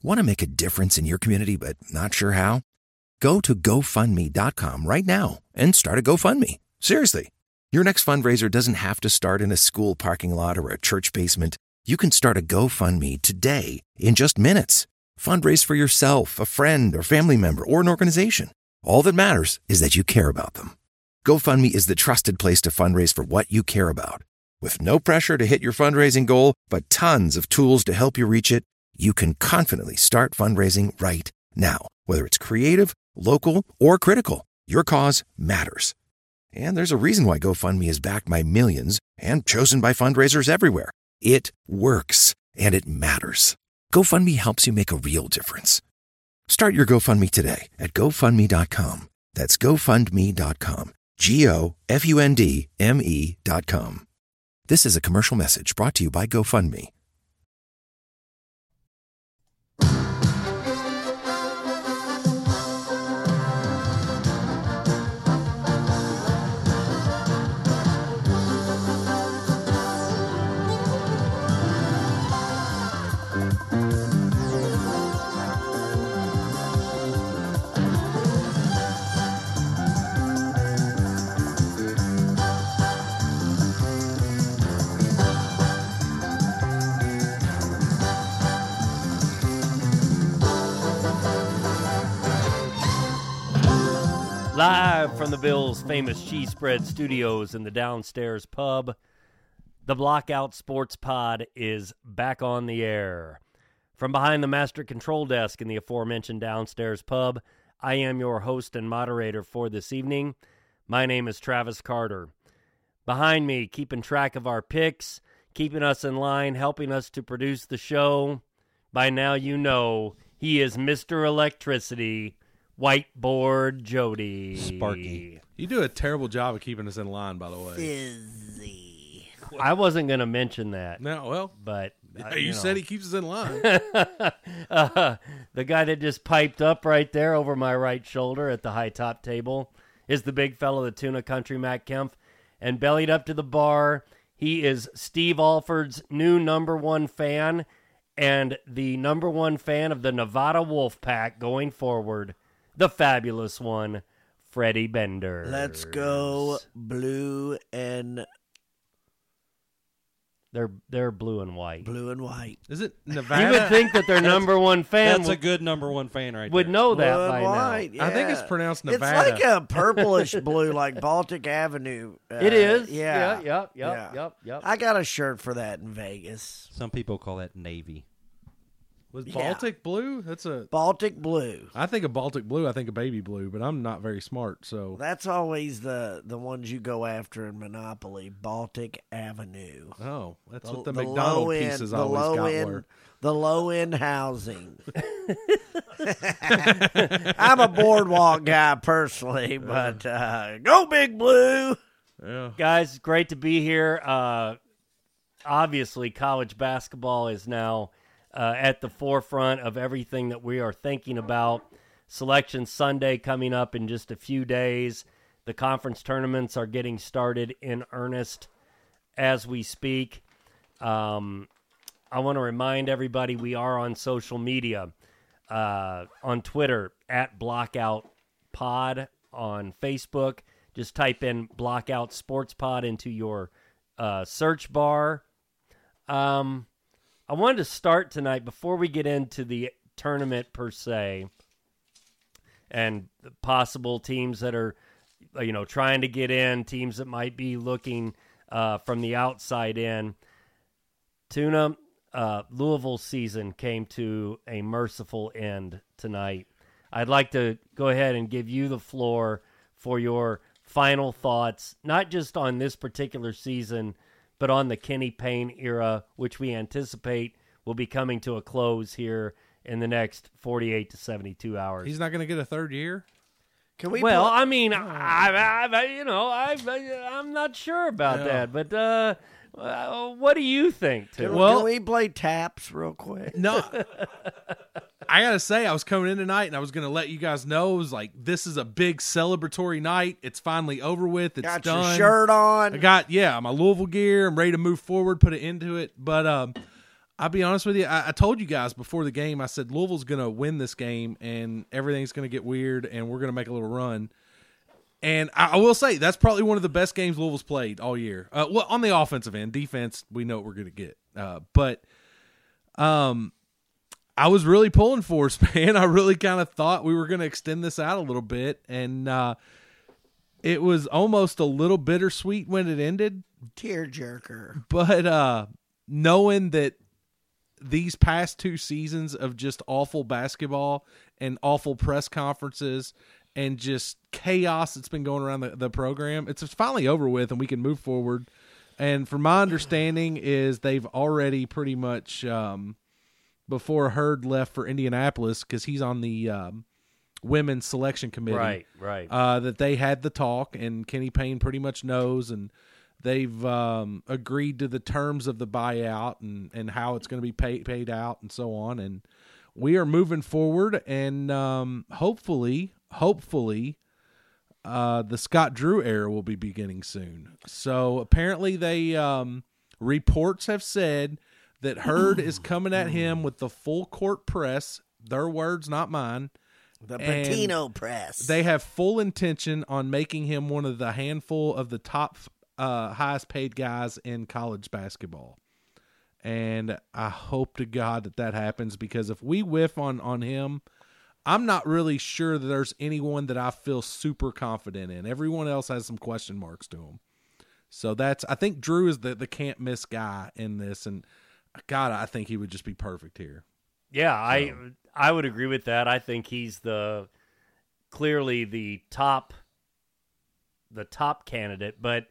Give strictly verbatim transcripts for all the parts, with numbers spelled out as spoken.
Want to make a difference in your community but not sure how? Go to go fund me dot com right now and start a GoFundMe. Seriously. Your next fundraiser doesn't have to start in a school parking lot or a church basement. You can start a GoFundMe today in just minutes. Fundraise for yourself, a friend, or family member, or an organization. All that matters is that you care about them. GoFundMe is the trusted place to fundraise for what you care about. With no pressure to hit your fundraising goal, but tons of tools to help you reach it, you can confidently start fundraising right now. Whether it's creative, local, or critical, your cause matters. And there's a reason why GoFundMe is backed by millions and chosen by fundraisers everywhere. It works, and it matters. GoFundMe helps you make a real difference. Start your GoFundMe today at go fund me dot com. That's go fund me dot com. G O F U N D M E dot com. This is a commercial message brought to you by GoFundMe. Live from the Bills' famous cheese spread studios in the downstairs pub, the Blockout Sports Pod is back on the air. From behind the master control desk in the aforementioned downstairs pub, I am your host and moderator for this evening. My name is Travis Carter. Behind me, keeping track of our picks, keeping us in line, helping us to produce the show. By now you know he is Mister Electricity, Whiteboard Jody. Sparky. You do a terrible job of keeping us in line, by the way. Fizzy. I wasn't going to mention that. No, well, but uh, uh, you, you said know. he keeps us in line. uh, the guy that just piped up right there over my right shoulder at the high top table is the big fellow, the Tuna Country Matt Kempf. And bellied up to the bar, he is Steve Alford's new number one fan and the number one fan of the Nevada Wolfpack going forward. The fabulous one, Freddie Bender. Let's go blue and They're they're blue and white. blue and white. Is it Nevada? You would think that their number one fan That's a would, good number one fan right would there. know Blue that and by white. now. I think yeah. it's pronounced Nevada. It's like a purplish blue, like Baltic Avenue. Uh, It is. Yeah. Yeah. Yep. Yep. Yeah. Yep. Yep. I got a shirt for that in Vegas. Some people call that Navy. Was Yeah. Baltic blue? That's a. Baltic blue. I think of Baltic blue. I think of baby blue, but I'm not very smart, so. That's always the, the ones you go after in Monopoly. Baltic Avenue. Oh, that's The, what the, the McDonald low end, pieces the always low got end, were. the low end housing. I'm a boardwalk guy personally, but uh, go Big Blue. Yeah. Guys, great to be here. Uh, obviously, college basketball is now uh, at the forefront of everything that we are thinking about. Selection Sunday coming up in just a few days. The conference tournaments are getting started in earnest as we speak. Um, I want to remind everybody we are on social media. Uh, on Twitter, at Blockout Pod. On Facebook, just type in Blockout Sports Pod into your uh, search bar. Um, I wanted to start tonight, before we get into the tournament per se, and the possible teams that are, you know, trying to get in, teams that might be looking uh, from the outside in. Tuna, uh, Louisville season came to a merciful end tonight. I'd like to go ahead and give you the floor for your final thoughts, not just on this particular season, but on the Kenny Payne era, which we anticipate will be coming to a close here in the next forty-eight to seventy-two hours. He's not going to get a third year? Can we? well, put- I mean, I, I, I, you know, I, I'm not sure about Yeah. that, but uh, uh, what do you think, can, Tim? Well- can we play taps real quick? No. I got to say, I was coming in tonight and I was going to let you guys know, it was like, this is a big celebratory night. It's finally over with. It's Got done. your shirt on. I got, yeah, my Louisville gear. I'm ready to move forward, put an end to it. But um, I'll be honest with you. I, I told you guys before the game, I said Louisville's going to win this game and everything's going to get weird and we're going to make a little run. And I, I will say that's probably one of the best games Louisville's played all year. Uh, well, on the offensive end, defense, we know what we're going to get. Uh, but um, I was really pulling for us, man. I really kind of thought we were going to extend this out a little bit. And uh, it was almost a little bittersweet when it ended. Tearjerker. But uh, knowing that these past two seasons of just awful basketball and awful press conferences and just chaos that's been going around the, the program, it's finally over with and we can move forward. And from my understanding is they've already pretty much, um, before Hurd left for Indianapolis, because he's on the um, women's selection committee, Right, right. uh, that they had the talk and Kenny Payne pretty much knows, and they've um, agreed to the terms of the buyout and, and how it's going to be paid paid out and so on. And we are moving forward, and um, hopefully, hopefully, uh, the Scott Drew era will be beginning soon. So apparently, they um, reports have said that Hurd is coming at him with the full court press. Their words, not mine. The And Patino press. They have full intention on making him one of the handful of the top Uh, highest paid guys in college basketball. And I hope to God that that happens, because if we whiff on, on him, I'm not really sure that there's anyone that I feel super confident in. Everyone else has some question marks to him. So that's, I think Drew is the, the can't miss guy in this. And God, I think he would just be perfect here. Yeah, I I would agree with that. I think he's the clearly the top the top candidate, but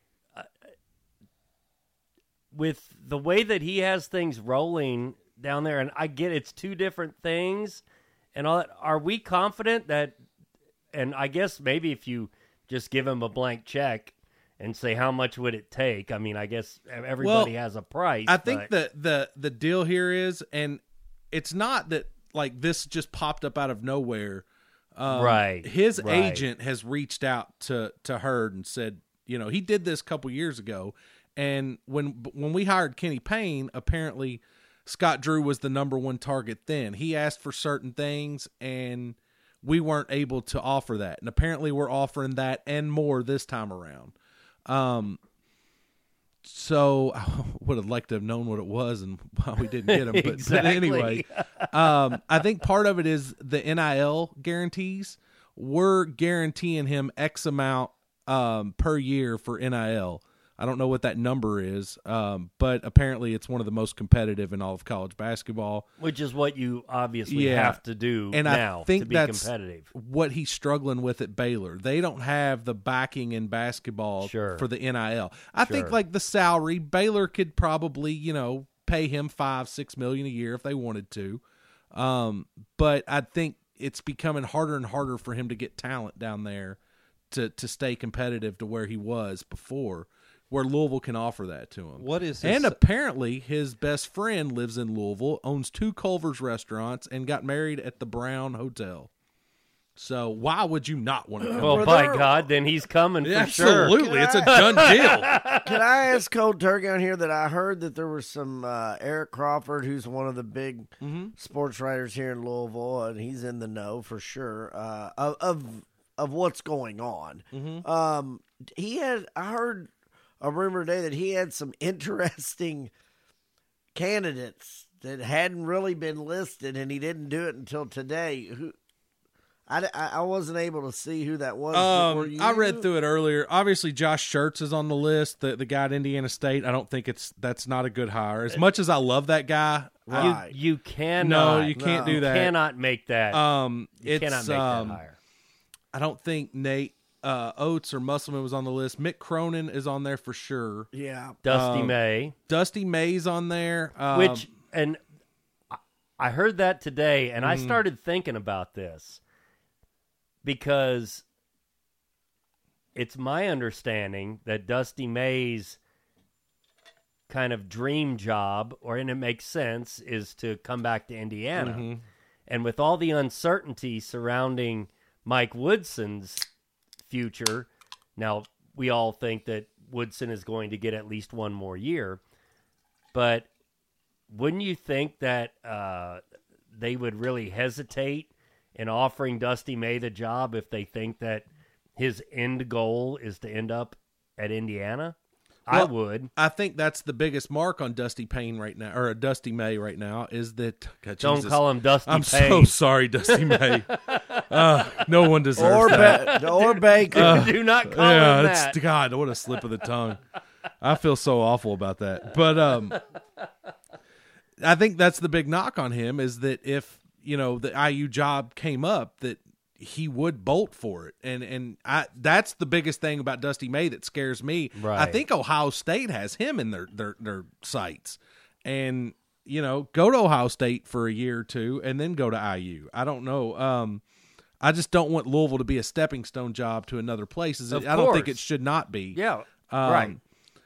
with the way that he has things rolling down there, and I get it's two different things and all that, are we confident that, and I guess maybe if you just give him a blank check and say how much would it take, I mean, I guess everybody Well, has a price. I think but, the, the, the deal here is, and it's not that like this just popped up out of nowhere. Um, Right, His right. agent has reached out to, to Hurd and said, you know, he did this a couple years ago. And when when we hired Kenny Payne, apparently Scott Drew was the number one target then. He asked for certain things, and we weren't able to offer that. And apparently we're offering that and more this time around. Um, so I would have liked to have known what it was and why we didn't get him. But, Exactly. but anyway, um, I think part of it is the N I L guarantees. We're guaranteeing him X amount um, per year for N I L. I don't know what that number is, um, but apparently it's one of the most competitive in all of college basketball. Which is what you obviously Yeah. have to do And now I think to be that's competitive. what he's struggling with at Baylor. They don't have the backing in basketball Sure. for the N I L. I think Sure. like the salary, Baylor could probably, you know, pay him five, six million a year if they wanted to. Um, but I think it's becoming harder and harder for him to get talent down there to to stay competitive to where he was before, where Louisville can offer that to him. What is his, And apparently his best friend lives in Louisville, owns two Culver's restaurants, and got married at the Brown Hotel. So why would you not want to come? Well, Were by there- God, then he's coming for sure. Absolutely. It's a done deal. Can I ask Cold Turkey on here that I heard that there was some uh, Eric Crawford, who's one of the big sports writers here in Louisville, and he's in the know for sure uh, of, of of what's going on. Um, he had I heard a rumor today that he had some interesting candidates that hadn't really been listed, and he didn't do it until today. Who I, I, I wasn't able to see who that was. Were Um, you? I read through it earlier. Obviously, Josh Schertz is on the list. The the guy at Indiana State. I don't think it's that's not a good hire. As much as I love that guy, Right. You, you cannot. no, you can't No. do that. Cannot make that. Um, you it's cannot make um, that higher. I don't think Nate uh, Oates or Musselman was on the list. Mick Cronin is on there for sure. Yeah. Dusty um, May, Dusty May's on there. Um, which and I- I heard that today, and Mm-hmm. I started thinking about this because it's my understanding that Dusty May's kind of dream job, or and it makes sense, is to come back to Indiana. Mm-hmm. And with all the uncertainty surrounding Mike Woodson's future, now we all think that Woodson is going to get at least one more year, but wouldn't you think that uh, they would really hesitate in offering Dusty May the job if they think that his end goal is to end up at Indiana? I Well, would. I think that's the biggest mark on Dusty Payne right now, or Dusty May right now, is that God, Don't Jesus, call him Dusty I'm Payne. so sorry, Dusty May. Uh, no one deserves Or, that. ba- or Baker. Do not call yeah, him it's that. God. What a slip of the tongue. I feel so awful about that. But um, I think that's the big knock on him is that if you know the I U job came up, that he would bolt for it, and and I that's the biggest thing about Dusty May that scares me. Right. I think Ohio State has him in their their their sights, and you know go to Ohio State for a year or two, and then go to I U. I don't know. Um, I just don't want Louisville to be a stepping stone job to another place. Is Of it, I don't think course. it should not be. Yeah, Um, right.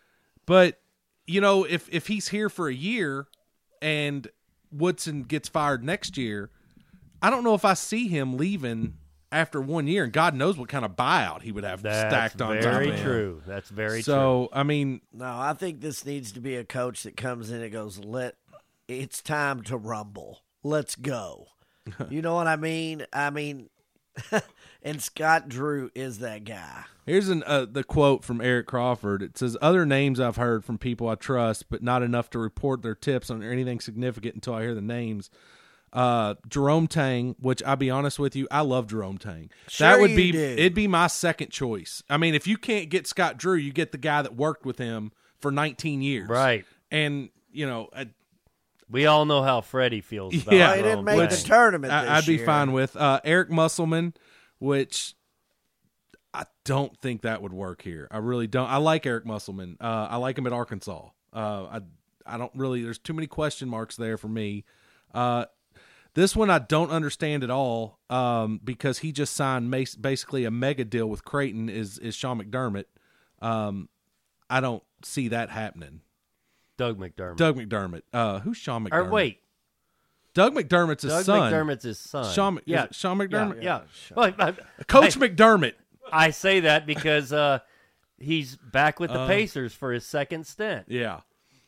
But you know, if if he's here for a year and Woodson gets fired next year, I don't know if I see him leaving after one year, and God knows what kind of buyout he would have That's stacked on top very of him. true. That's very true. So I mean, No, I think this needs to be a coach that comes in and goes, "Let it's time to rumble. Let's go." You know what I mean? I mean, and Scott Drew is that guy. here's an uh, the quote from Eric Crawford. It says, "Other names I've heard from people I trust, but not enough to report their tips on anything significant until I hear the names." Uh, Jerome Tang, which I'll be honest with you, I love Jerome Tang. Sure that would you be do. it'd be my second choice. I mean, if you can't get Scott Drew, you get the guy that worked with him for nineteen years, Right. And you know, I, We all know how Freddie feels about Yeah. Well, he didn't Jerome make Tang. the tournament. This I, I'd be year. fine with uh, Eric Musselman, which I don't think that would work here. I really don't. I like Eric Musselman. Uh, I like him at Arkansas. Uh, I I don't really. There's too many question marks there for me. Uh, this one I don't understand at all um, because he just signed mas- basically a mega deal with Creighton. Is is Sean McDermott? Um, I don't see that happening. Doug McDermott. Doug McDermott. Uh, who's Sean McDermott? or wait, Doug McDermott's his Doug son. McDermott's his son. Sean, yeah, yeah, Sean McDermott. Yeah, yeah. Well, I, Coach I, McDermott. I say that because uh, he's back with the Uh, Pacers for his second stint. Yeah.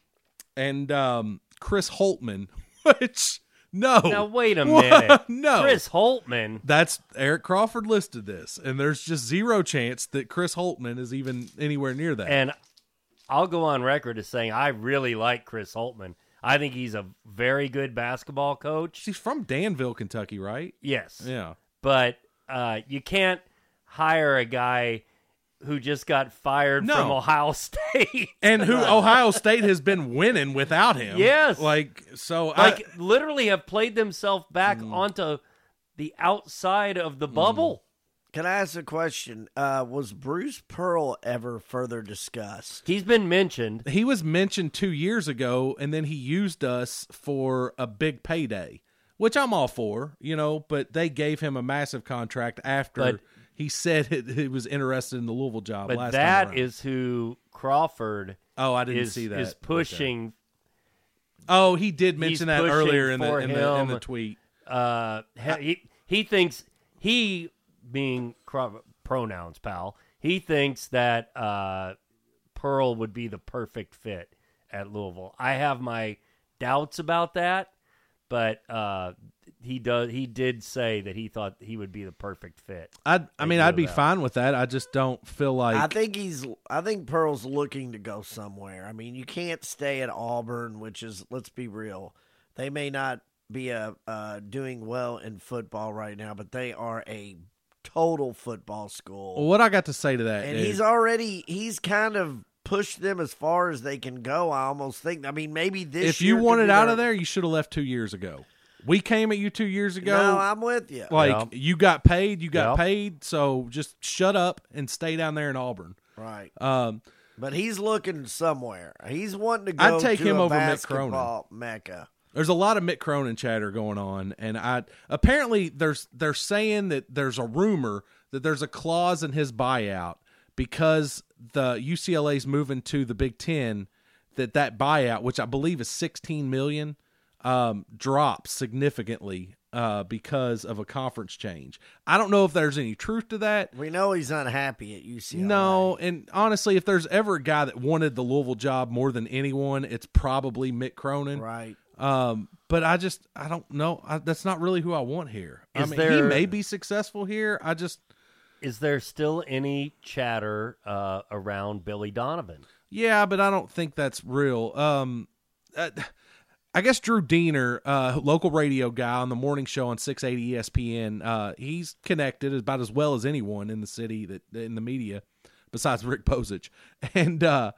And um, Chris Holtman, which, no. Now wait a What? minute, No. Chris Holtman. That's Eric Crawford listed this, and there's just zero chance that Chris Holtman is even anywhere near that. And I'll go on record as saying I really like Chris Holtman. I think he's a very good basketball coach. He's from Danville, Kentucky, right? Yes. Yeah. But uh, you can't hire a guy who just got fired No. from Ohio State. And who Ohio State has been winning without him. Yes. Like, so like I, literally have played themselves back Mm. onto the outside of the bubble. Can I ask a question? Uh, was Bruce Pearl ever further discussed? He's been mentioned. he was mentioned two years ago, and then he used us for a big payday, which I'm all for, you know, but they gave him a massive contract after But- he said it, he was interested in the Louisville job But last that time around. is who Crawford Oh, I didn't is, see that. is pushing. Oh, he did mention He's that pushing earlier in the for in the, in the him. tweet. Uh, he he thinks he being Craw- pronouns, pal. He thinks that uh, Pearl would be the perfect fit at Louisville. I have my doubts about that, but uh, he does. He did say that he thought he would be the perfect fit. I I mean, you I'd be that. fine with that. I just don't feel like I think he's. I think Pearl's looking to go somewhere. I mean, you can't stay at Auburn, which is, let's be real, they may not be a uh, doing well in football right now, but they are a total football school. Well, what I got to say to that and is, he's already he's kind of pushed them as far as they can go. I almost think. I mean, maybe this. if year you could wanted be out their- of there, you should have left two years ago. We came at you two years ago. No, I'm with you. like Yeah. you got paid, you got Yeah. paid. So just shut up and stay down there in Auburn. Right. Um, But he's looking somewhere. He's wanting to go I'd take to him a over Mick Cronin. basketball mecca. there's a lot of Mick Cronin chatter going on, and I apparently there's they're saying that there's a rumor that there's a clause in his buyout because the U C L A's moving to the Big Ten, that that buyout, which I believe is sixteen million, um, drops significantly uh, because of a conference change. I don't know if there's any truth to that. We know he's unhappy at U C L A. No, and honestly, if there's ever a guy that wanted the Louisville job more than anyone, it's probably Mick Cronin. Right. Um, but I just, I don't know. I, that's not really who I want here. I Is mean, he there- may be successful here. I just, Is there still any chatter uh, around Billy Donovan? yeah, but I don't think that's real. Um, uh, I guess Drew Diener, uh, local radio guy on the morning show on six eighty E S P N, uh, he's connected about as well as anyone in the city that in the media, besides Rick Bozich, and uh,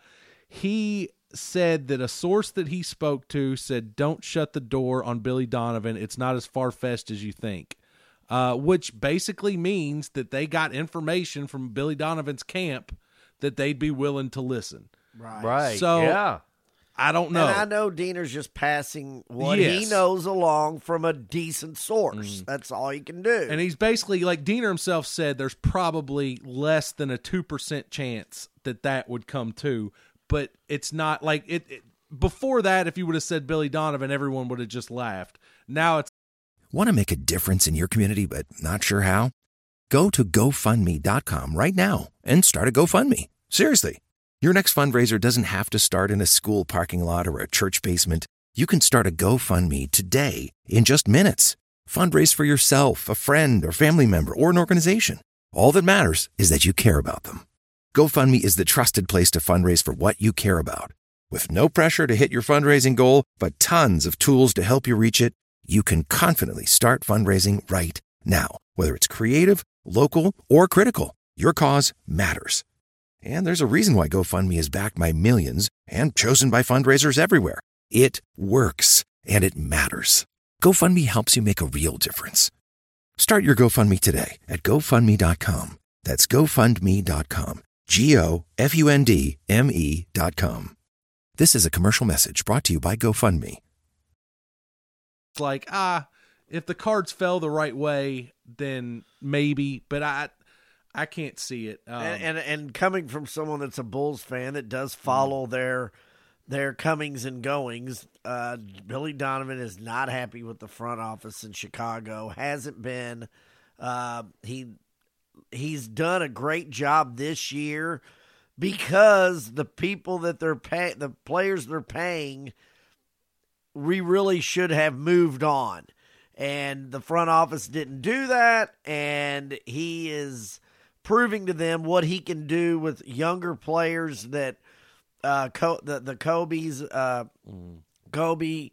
he said that a source that he spoke to said, "Don't shut the door on Billy Donovan. It's not as far-fetched as you think," uh, which basically means that they got information from Billy Donovan's camp that they'd be willing to listen. Right. Right. So- yeah. I don't know. And I know Diener's just passing what Yes. he knows along from a decent source. That's all he can do. And he's basically, like Diener himself said, there's probably less than a two percent chance that that would come to. But it's not like it, it. Before that, if you would have said Billy Donovan, everyone would have just laughed. Now it's. Want to make a difference in your community but not sure how? Go to go fund me dot com right now and start a GoFundMe. Seriously. Your next fundraiser doesn't have to start in a school parking lot or a church basement. You can start a GoFundMe today in just minutes. Fundraise for yourself, a friend, or family member, or an organization. All that matters is that you care about them. GoFundMe is the trusted place to fundraise for what you care about. With no pressure to hit your fundraising goal, but tons of tools to help you reach it, you can confidently start fundraising right now. Whether it's creative, local, or critical, your cause matters. And there's a reason why GoFundMe is backed by millions and chosen by fundraisers everywhere. It works, and it matters. GoFundMe helps you make a real difference. Start your GoFundMe today at go fund me dot com. That's go fund me dot com. G O F U N D M E dot com. This is a commercial message brought to you by GoFundMe. like, ah, if the cards fell the right way, then maybe, but I I can't see it. Um, and, and and coming from someone that's a Bulls fan that does follow their their comings and goings, uh, Billy Donovan is not happy with the front office in Chicago. Hasn't been. Uh, he he's done a great job this year because the people that they're pay the players they're paying, we really should have moved on, and the front office didn't do that, and he is proving to them what he can do with younger players that uh, Co- the the Kobe's uh, mm. Kobe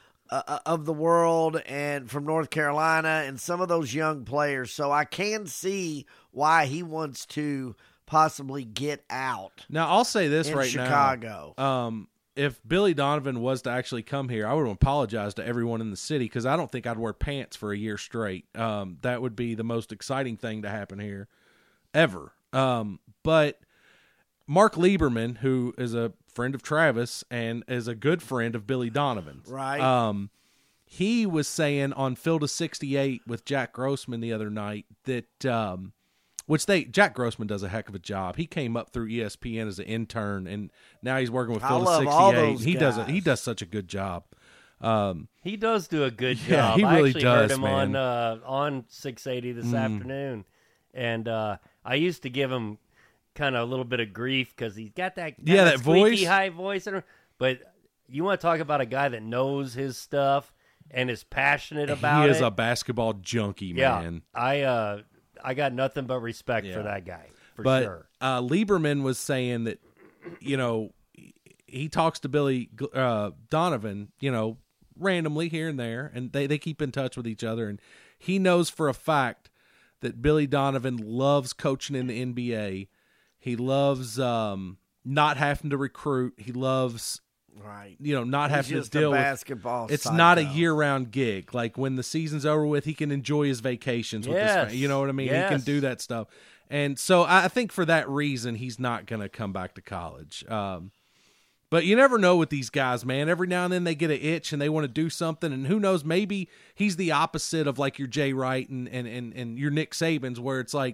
uh, of the world and from North Carolina and some of those young players. So I can see why he wants to possibly get out. Now I'll say this in right Chicago. now. Um, if Billy Donovan was to actually come here, I would apologize to everyone in the city because I don't think I'd wear pants for a year straight. Um, that would be the most exciting thing to happen here ever. Um, but Mark Lieberman, who is a friend of Travis and is a good friend of Billy Donovan's, Right. Um, he was saying on Phil to sixty-eight with Jack Grossman the other night that, um, which they Jack Grossman does a heck of a job. He came up through E S P N as an intern, and now he's working with I Phil to love all sixty-eight. those He does a, guys. he does such a good job. Um, He does do a good job. Yeah, he I really actually does, heard him man. on uh, on six eighty this Mm. afternoon, and uh, I used to give him kind of a little bit of grief because he's got that got Yeah, that squeaky voice. high voice. And, but you want to talk about a guy that knows his stuff and is passionate about he it. is a basketball junkie, yeah, man. I uh, I got nothing but respect Yeah. for that guy for but sure. uh, Lieberman was saying that, you know, he talks to Billy uh, Donovan, you know, randomly here and there, and they, they keep in touch with each other. And he knows for a fact that Billy Donovan loves coaching in the N B A. He loves um, not having to recruit. He loves, Right. you know, not He's having just to deal a with. basketball It's psycho. not a year-round gig. Like when the season's over with, he can enjoy his vacations with his Yes. family. You know what I mean? He can Yes. do that stuff. And so I I think for that reason, he's not going to come back to college. Um, but you never know with these guys, man. Every now and then they get an itch and they want to do something. And who knows, maybe he's the opposite of like your Jay Wright and, and, and, and your Nick Sabans, where it's like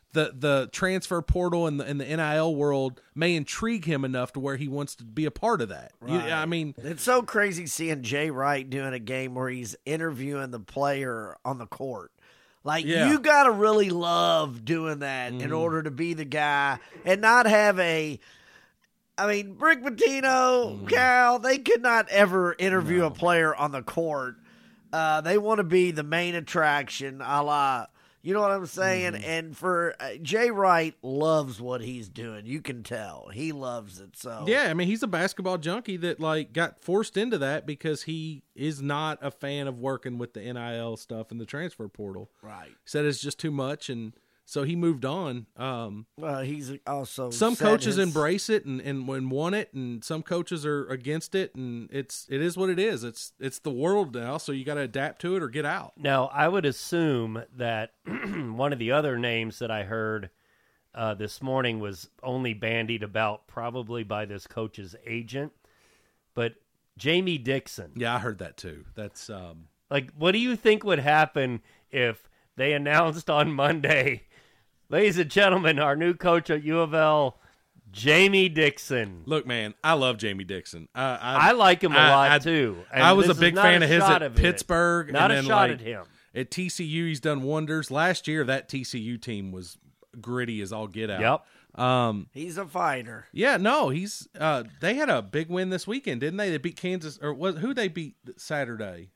the the transfer portal and the in the N I L world may intrigue him enough to where he wants to be a part of that. You- Right. I mean, It's so crazy seeing Jay Wright doing a game where he's interviewing the player on the court. Like, Yeah. you got to really love doing that in order to be the guy and not have a. I mean, Rick Pitino, Cal, they could not ever interview a player on the court. Uh, they want to be the main attraction, a la. You know what I'm saying? Mm-hmm. And for uh, Jay Wright loves what he's doing. You can tell he loves it. So yeah, I mean, he's a basketball junkie that like got forced into that because he is not a fan of working with the N I L stuff and the transfer portal. right. He said it's just too much, and so he moved on. Um, Well, he's also some said coaches his- embrace it and, and, and want it, and some coaches are against it, and it's it is what it is. It's it's the world now, so you got to adapt to it or get out. Now, I would assume that one of the other names that I heard uh, this morning was only bandied about probably by this coach's agent, but Jamie Dixon. Yeah, I heard that too. That's um, Like, what do you think would happen if they announced on Monday, ladies and gentlemen, our new coach at U of L, Jamie Dixon? look, man, I love Jamie Dixon. I I, I like him a I- lot, I- too. And I was a this is big not fan a of his shot at of it. Pittsburgh. Not and a then, shot like, at him. At T C U, he's done wonders. Last year, that T C U team was gritty as all get out. Yep. Um, He's a fighter. yeah, no, he's. Uh, they had a big win this weekend, didn't they? They beat Kansas, or was who they beat Saturday?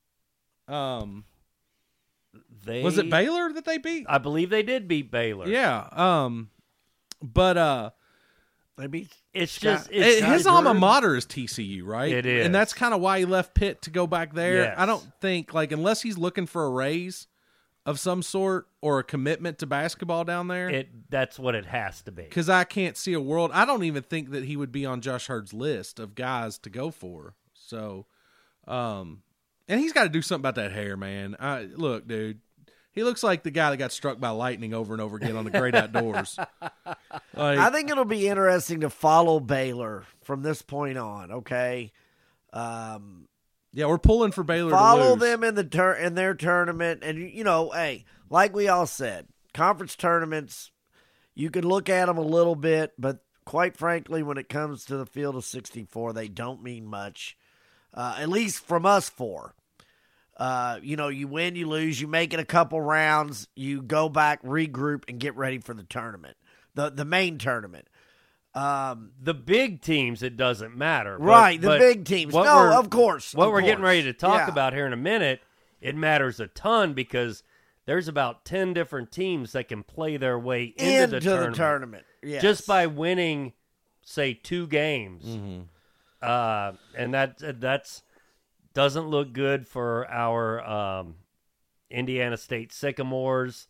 Um, They, was it Baylor that they beat? I believe they did beat Baylor. Yeah. Um, but uh, Maybe It's just Scott- it's his Scott alma Gerd. mater is T C U, right? It is. and that's kind of why he left Pitt to go back there. Yes. I don't think like unless he's looking for a raise of some sort or a commitment to basketball down there. it. That's what it has to be. Because I can't see a world. I don't even think that he would be on Josh Hurd's list of guys to go for. So, um, and he's got to do something about that hair, man. I, look, dude, he looks like the guy that got struck by lightning over and over again on the Great Outdoors. Like, I think it'll be interesting to follow Baylor from this point on. Okay, um, yeah, we're pulling for Baylor. follow to lose. them in the tur- in their tournament, and you know, hey, like we all said, conference tournaments, you can look at them a little bit, but quite frankly, when it comes to the field of sixty-four, they don't mean much. Uh, at least from us four. Uh, you know, you win, you lose, you make it a couple rounds, you go back, regroup, and get ready for the tournament, the the main tournament. Um, The big teams, it doesn't matter. But- right, the but big teams. what No, we're- of course. What of we're getting course. ready to talk Yeah. about here in a minute, it matters a ton because there's about ten different teams that can play their way into, into the the tournament, tournament, yes. just by winning, say, two games. Mm-hmm. Uh, and that that's doesn't look good for our um, Indiana State Sycamores.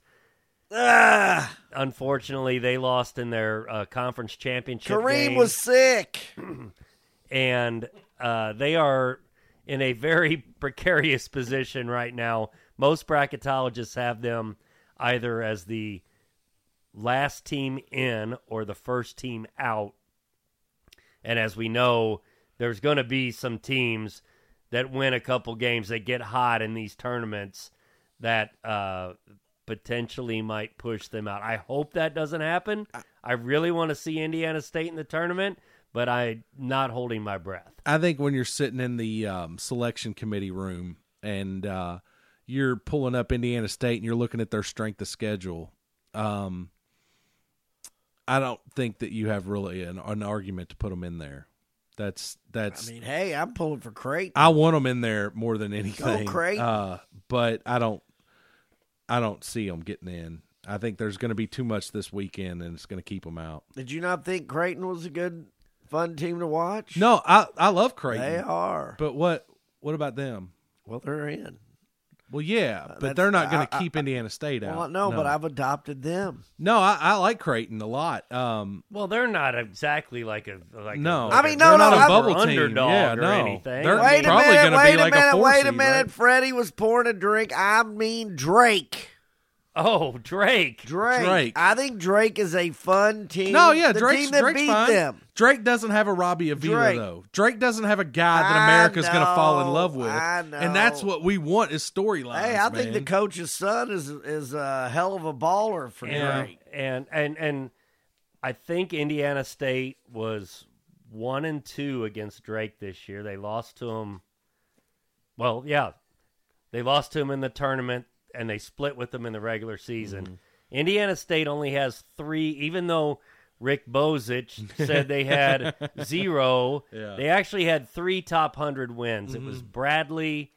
Ah, Unfortunately, they lost in their uh, conference championship Kareem game. was sick. and uh, they are in a very precarious position right now. Most bracketologists have them either as the last team in or the first team out. And as we know, there's going to be some teams that win a couple games that get hot in these tournaments that uh, potentially might push them out. I hope that doesn't happen. I really want to see Indiana State in the tournament, but I'm not holding my breath. I think when you're sitting in the um, selection committee room and uh, you're pulling up Indiana State and you're looking at their strength of schedule, um, I don't think that you have really an, an argument to put them in there. That's that's. I mean, hey, I'm pulling for Creighton. I want them in there more than anything. Creighton. Uh, but I don't. I don't see them getting in. I think there's going to be too much this weekend, and it's going to keep them out. Did you not think Creighton was a good, fun team to watch? No, I I love Creighton. They are. But what what about them? Well, they're in. Well, yeah, but that's- they're not going I- to keep I- Indiana State out. Well, no, but I've adopted them. no, I, I like Creighton a lot. Um, Well, they're not exactly like a like no, A, I like mean, a- no, they're no, not a I'm- bubble team. underdog Yeah, or no, anything. they're Wait a probably minute, going to wait be a like minute, a four wait a seed, minute. right? Freddie was pouring a drink. I mean Drake. Oh, Drake. Drake. Drake. I think Drake is a fun team. No, yeah, the Drake's, team that Drake's beat fine. them. Drake doesn't have a Robbie Avila, Drake. though. Drake doesn't have a guy that I America's going to fall in know, love with. I know. And that's what we want is storylines, Hey, I think man. the coach's son is is a hell of a baller for And, Drake. and and and I think Indiana State was one and two against Drake this year. They lost to him. Well, yeah, they lost to him in the tournament, and they split with them in the regular season. Mm-hmm. Indiana State only has three, even though Rick Bozich said they had zero. Yeah. They actually had three top hundred wins. Mm-hmm. It was Bradley,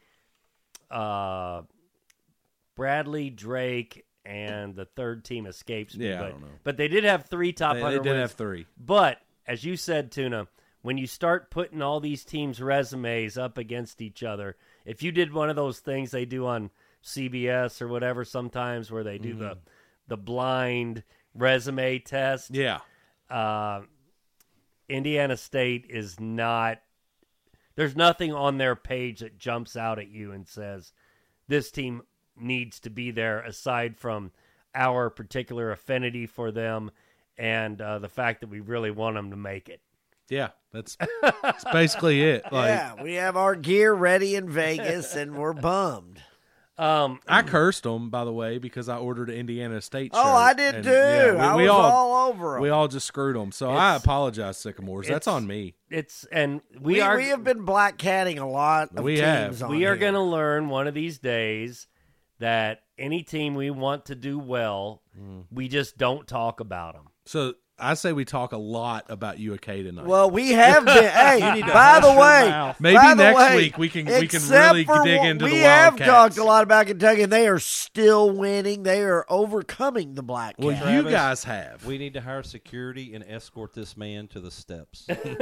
uh, Bradley, Drake, and the third team escapes me. Yeah, I but, don't know. but they did have three top They, hundred they did wins. have three. But as you said, Tuna, when you start putting all these teams' resumes up against each other, if you did one of those things they do on C B S or whatever sometimes where they do Mm-hmm. the the blind resume test, Yeah. uh, Indiana State is not – there's nothing on their page that jumps out at you and says this team needs to be there aside from our particular affinity for them and uh, the fact that we really want them to make it. Yeah. That's, that's basically it. Like, Yeah, we have our gear ready in Vegas, and we're bummed. Um, I cursed them, by the way, because I ordered an Indiana State shirt. Oh, I did and, too. yeah, we, I we was all, all, over them. We all just screwed them. So I It's- apologize, Sycamores. That's it's- on me. it's and we, we, are we have been black catting a lot of We teams have. on we are here. going to learn one of these days that any team we want to do well, we just don't talk about them. So I say we talk a lot about U A K tonight. Well, we have been. Hey, by the way, Maybe by the next way, week we can we can except really for dig what- into we the have Wildcats. talked a lot about Kentucky, and they are still winning. They are overcoming the Black Well, Cats. you Travis, guys have. We need to hire security and escort this man to the steps.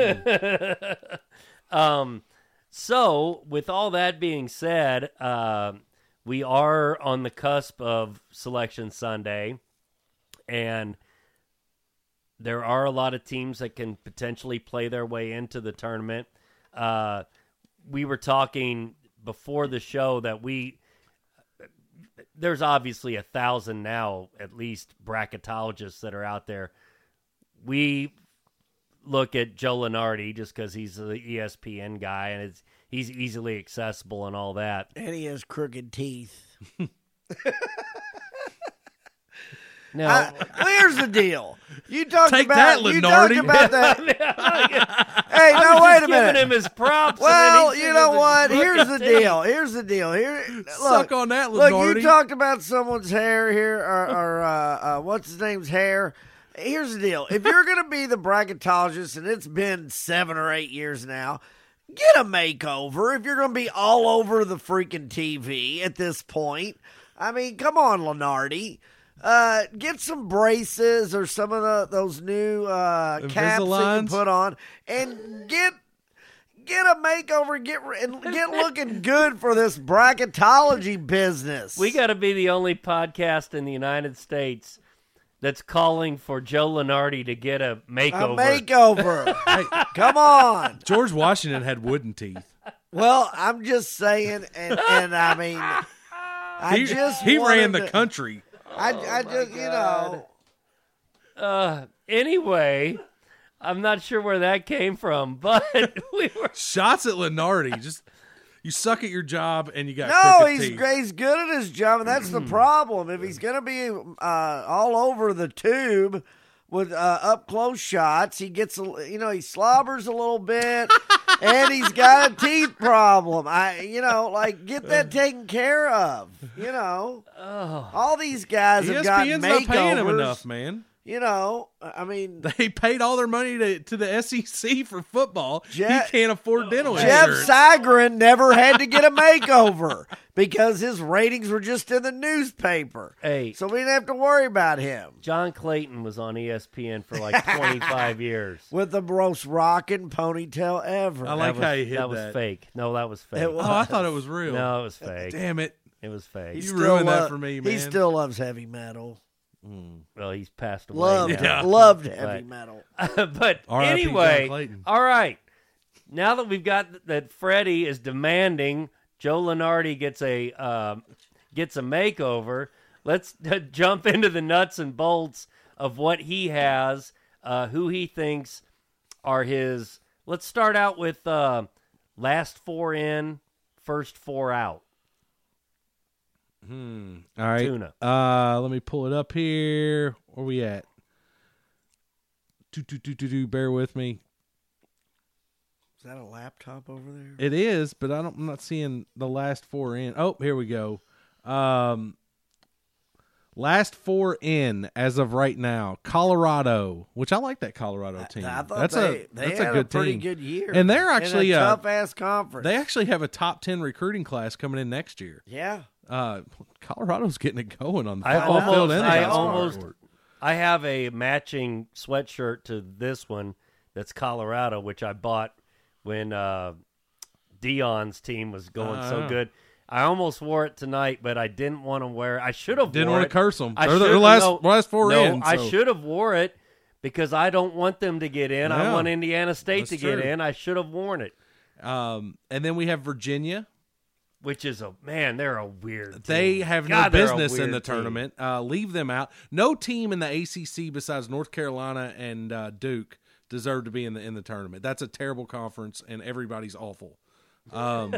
Um, so with all that being said, uh, we are on the cusp of Selection Sunday, and there are a lot of teams that can potentially play their way into the tournament. Uh, we were talking before the show that we there's obviously a thousand now, at least, bracketologists that are out there. We look at Joe Lunardi just because he's the E S P N guy and it's, he's easily accessible and all that. And he has crooked teeth. Now, I, well, here's the deal. You talked Take about that, you talked Lenardi. about that. Hey, I no, was wait just a giving minute. him his props. Well, and then he you said know his what? crooked Here's the teeth. deal. Here's the deal. Here, look, Suck on that, look. Lenardi. You talked about someone's hair here, or, or uh, uh, what's his name's hair. Here's the deal. If you're going to be the bracketologist, and it's been seven or eight years now, get a makeover. If you're going to be all over the freaking T V at this point, I mean, come on, Lenardi. Uh, get some braces or some of the, those new uh, caps that you Invisaligns? put on, and get get a makeover. Get re- and get looking good for this bracketology business. We got to be the only podcast in the United States that's calling for Joe Lunardi to get a a makeover. makeover. Come on. George Washington had wooden teeth. Well, I'm just saying, and, and I mean, I He, just he wanted ran the to- country. I, I just, you know, Uh, anyway, I'm not sure where that came from, but we were. Shots at Lenardi. Just you suck at your job and you got no, crooked he's teeth. great. He's good at his job, and that's the problem. If he's going to be uh, all over the tube with uh, up close shots, he gets, a, you know, he slobbers a little bit, and he's got a teeth problem. I, you know, like get that taken care of. You know, Oh, all these guys have got ESPN's not paying him makeovers. enough, man. You know, I mean, They paid all their money to, to the S E C for football. Jeff- he can't afford dental Jeff insurance. Sagarin never had to get a makeover because his ratings were just in the newspaper. hey, So we didn't have to worry about him. John Clayton was on E S P N for like twenty-five years. With the most rocking ponytail ever. I like that was, how you hit that was that. fake. No, that was fake. It was. Oh, I thought it was real. No, it was fake. Damn it. It was fake. He You still ruined that lo- for me, He man. still loves heavy metal. Well, he's passed away Loved, now. loved heavy But- metal. but R I P John anyway, Clayton. all right. Now that we've got that, Freddie is demanding Joe Lunardi gets a um, gets a makeover. let's uh, jump into the nuts and bolts of what he has, uh, who he thinks are his. Let's start out with uh, last four in, first four out. Hmm. All right. Tuna. Uh, let me pull it up here. Where we at? Do, do, do, do, do. Bear with me. Is that a laptop over there? It is, but I don't, I'm not seeing the last four in. Oh, here we go. Um, last four in as of right now. Colorado, which I like that Colorado team. I, I thought that's they, a they that's had a good pretty team. good year, and they're actually in a uh, tough ass conference. They actually have a top ten recruiting class coming in next year. yeah. Uh, Colorado's getting it going on the I football field almost, and the I basketball almost, court. I have a matching sweatshirt to this one that's Colorado, which I bought when uh, Dion's team was going Uh, so good. I almost wore it tonight, but I didn't want to wear it. I should have Didn't wore want it. to curse them. I They're the should- last no, last four no, in. I so- should have wore it because I don't want them to get in. I Yeah, want Indiana State that's to get true. in. I should have worn it, Um, and then we have Virginia. which is a man. They're a weird. Team. They have God, no they're a business in weird the team. tournament. Uh, leave them out. No team in the A C C besides North Carolina and uh, Duke deserve to be in the in the tournament. That's a terrible conference, and everybody's awful. Um,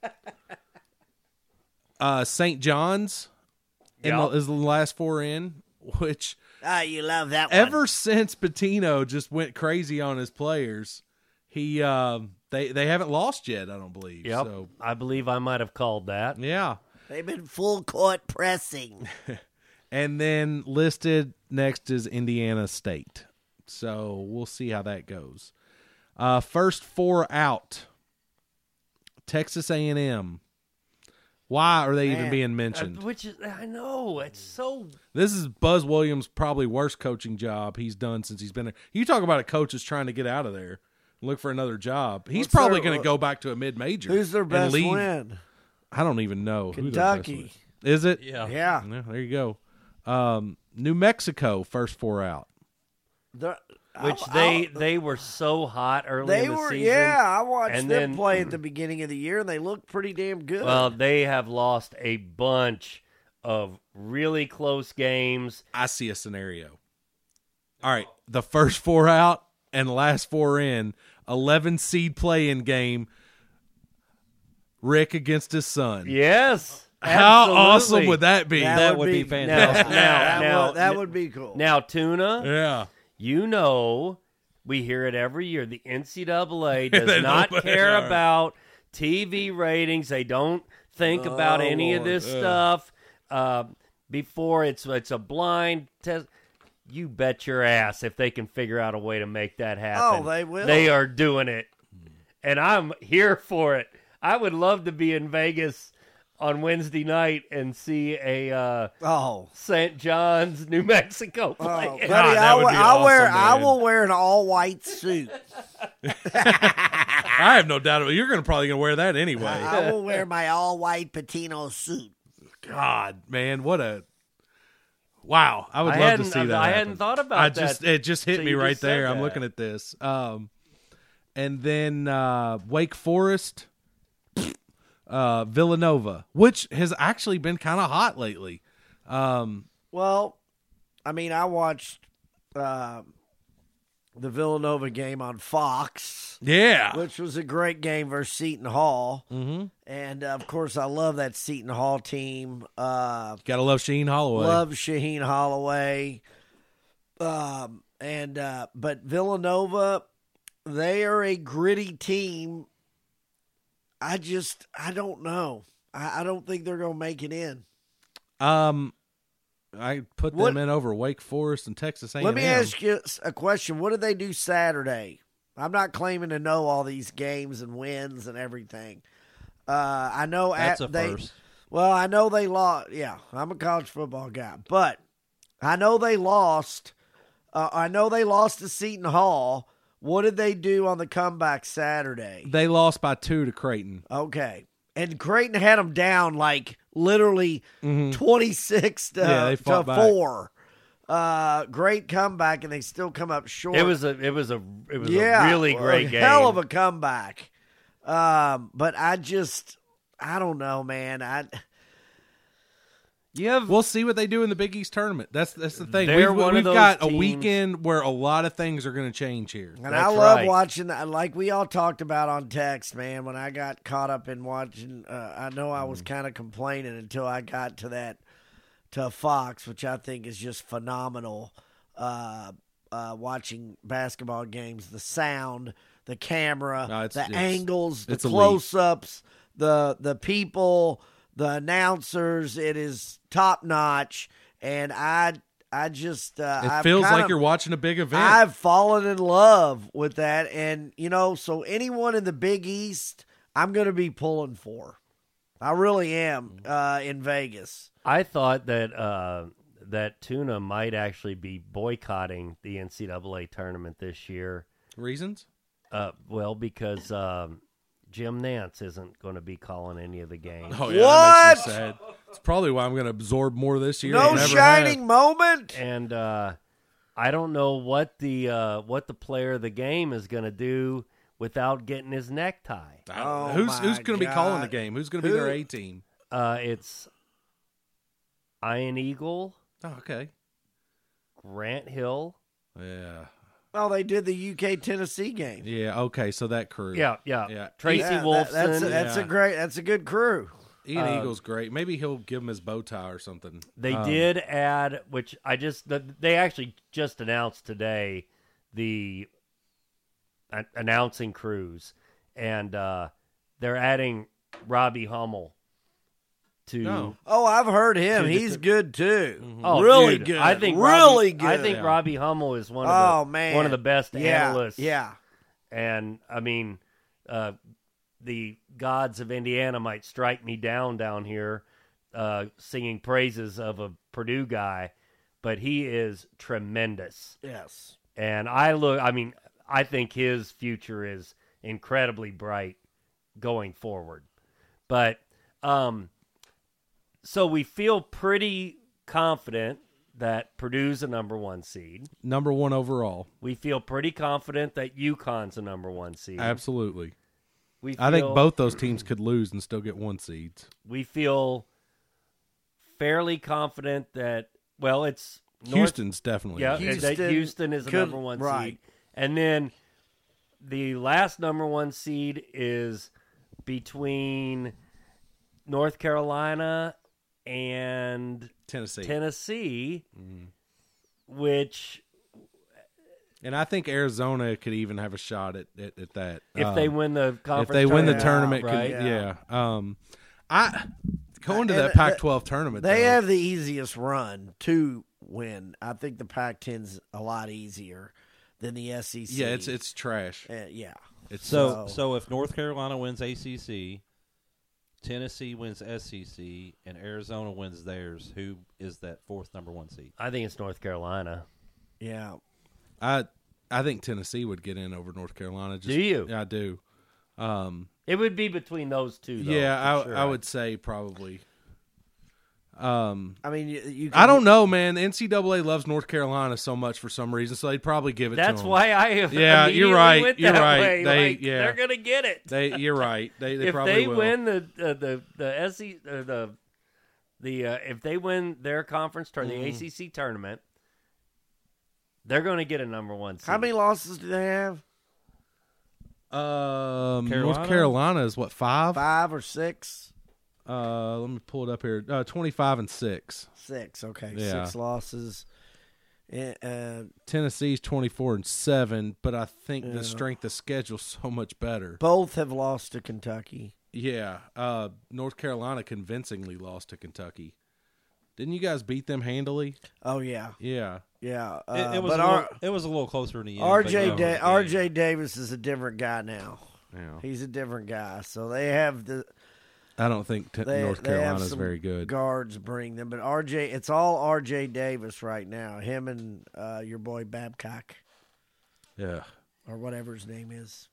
uh, Saint John's in the, Yep. is the last four in, which Ah, you love that one. ever since Pitino just went crazy on his players, he um, they they haven't lost yet. I don't believe. Yep, So I believe I might have called that. yeah. They've been full court pressing. And then listed next is Indiana State. So we'll see how that goes. Uh, first four out. Texas A and M. Why are they even Man. being Uh, mentioned? which is, I know it's so. This is Buzz Williams' probably worst coaching job he's done since he's been there. You talk about a coach that's trying to get out of there, look for another job. He's What's probably their- going to go back to a mid-major. Who's their and best leave. win? I don't even know. who their best Kentucky. win- Is it? Yeah. Yeah. Yeah, there you go. Um, New Mexico, first four out. The- Which I- they I- they were so hot early they in the were season. yeah. I watched and them then- play at the beginning of the year, and they looked pretty damn good. Well, they have lost a bunch of really close games. I see a scenario. All right, the first four out and last four in, eleven seed play-in game. Rick against his son. Yes. How absolutely. awesome would that be? That would be fantastic. Now, that, now, would, that now- would be cool. Now, Tuna, Yeah. you know, we hear it every year. The N C double A They does not know care better. about T V ratings. They don't think about Oh, any of Lord. this Yeah. stuff uh, before it's it's a blind test. You bet your ass if they can figure out a way to make that happen. Oh, they will. They are doing it, and I'm here for it. I would love to be in Vegas on Wednesday night and see a uh, oh, Saint John's, New Mexico oh, play. buddy, God, that I, would will- be I wear awesome, I man. will wear an all white suit. I have no doubt about it. You're going to probably going to wear that anyway. I will wear my all white Patino suit. God, man, what a wow! I would I love to hadn't- see that. I happen. hadn't thought about I that just it just hit till me you right just said there. I'm that. looking at this. Um, and then uh, Wake Forest, uh, Villanova, which has actually been kind of hot lately. Um, Well, I mean, I watched uh, the Villanova game on Fox, yeah, which was a great game versus Seton Hall. mm-hmm. And, uh, of course, I love that Seton Hall team. Uh, Gotta love Sheen Holloway. love Shaheen Holloway. Um, and uh, but Villanova, they are a gritty team. I just, I don't know. I, I don't think they're going to make it in. Um, I put What- them in over Wake Forest and Texas A and M. Let me ask you a question. What did they do Saturday? I'm not claiming to know all these games and wins and everything. Uh, I know That's at, a they. first. Well, I know they lost. Yeah, I'm a college football guy, but I know they lost. Uh, I know they lost to Seton Hall. What did they do on the comeback Saturday? They lost by two to Creighton. Okay, and Creighton had them down like literally twenty-six to, Mm-hmm. Yeah, they to fought back. four. Uh, great comeback, and they still come up short. It was a it was a it was yeah, a really great a game. hell of a comeback. Um, but I just, I don't know, man. I, You have We'll see what they do in the Big East tournament. That's that's the thing. They're We've, one of we've those got a teams- weekend where a lot of things are going to change here. And I That's love right. watching that. Like we all talked about on text, man. When I got caught up in watching, uh, I know I was kind of complaining until I got to that to Fox, which I think is just phenomenal. Uh, uh, watching basketball games, the sound, the camera, No, it's- the it's- angles, the it's elite. close-ups, the the people, the announcers. It is top notch, and I I just uh, It I've feels kind like of- you're watching a big event. I've fallen in love with that. And, you know, so anyone in the Big East, I'm going to be pulling for. I really am uh, in Vegas. I thought that uh, that Tuna might actually be boycotting the N C double A tournament this year. Reasons? Uh, well, because um, Jim Nance isn't going to be calling any of the games. Oh, yeah, that makes me What? sad. It's probably why I'm going to absorb more this year. No than I ever shining have. moment. And uh, I don't know what the uh, what the player of the game is going to do without getting his necktie. I don't Oh, know. who's my who's going to be calling the God. game? Who's going to be Who? their A team? Uh, it's Iron Eagle, Oh, okay. Grant Hill. Yeah. Oh, they did the U K Tennessee game. Yeah. Okay. So that crew. Yeah, yeah. Yeah. Tracy Yeah, that- Wolfson. that's a, that's a Yeah. great. That's a good crew. Ian Uh, Eagle's great. Maybe he'll give him his bow tie or something. They Um, did add, which I just the, they actually just announced today, the uh, announcing crews, and uh, they're adding Robbie Hummel to. No. Oh, I've heard him. To the- He's good too. Oh, really dude, good. I think really Robbie, good. I think Yeah. Robbie Hummel is one of Oh the man, one of the best yeah, analysts. Yeah. And I mean, uh, the gods of Indiana might strike me down down here, uh, singing praises of a Purdue guy, but he is tremendous. Yes. And I look, I mean, I think his future is incredibly bright going forward. But, um, so we feel pretty confident that Purdue's a number one seed. number one overall. We feel pretty confident that UConn's a number one seed. Absolutely. We I think feel- both those teams could lose and still get one seeds. We feel fairly confident that, well, it's North, Houston's definitely. Yeah, in. Houston that Houston is the could- number one right. seed. And then the last number one seed is between North Carolina and Tennessee. Tennessee, Mm-hmm. which And I think Arizona could even have a shot at, at, at that. if Um, they win the conference if they win the tournament, tournament, right? could, yeah. Um, I going to And that the- Pac twelve tournament. They though, have the easiest run to win. I think the Pac ten's a lot easier than the S E C. yeah, it's it's trash. Uh, yeah. It's So, So- so if North Carolina wins A C C, Tennessee wins S E C, and Arizona wins theirs, who is that fourth number one seed? I think it's North Carolina. Yeah. I I think Tennessee would get in over North Carolina. Just, Do you? Yeah, I do. Um, It would be between those two, though. yeah, I for sure. I would say probably. Um, I mean, you, you I don't know, man. The N C double A loves North Carolina so much for some reason, so they'd probably give it That's to them. why I have Yeah, you're immediately right. went You're that right. way. They- Like, yeah. they're gonna get it. They, you're right. They, they if probably they will. win the uh, the the S E uh, the the uh, if they win their conference tournament, Mm-hmm. the A C C tournament, they're going to get a number one seed. How many losses do they have? Um, North Carolina? Carolina is what five? Five or six? Uh, let me pull it up here. Uh, twenty-five and six. Six. Okay. Yeah. Six losses. Eh, Uh, Tennessee's twenty-four and seven, but I think Yeah. the strength of schedule so much better. both have lost to Kentucky. Yeah, uh, North Carolina convincingly lost to Kentucky. Didn't you guys beat them handily? Oh yeah, Yeah. yeah. Uh, It, it was but a R- little, it was a little closer in the end. R but J no, da- yeah. R J Davis is a different guy now. Yeah. He's a different guy. So they have the I don't think t- they, North they have Carolina's some very good. guards bring them, but R J, it's all R J Davis right now. Him and uh, your boy Babcock Yeah. or whatever his name is,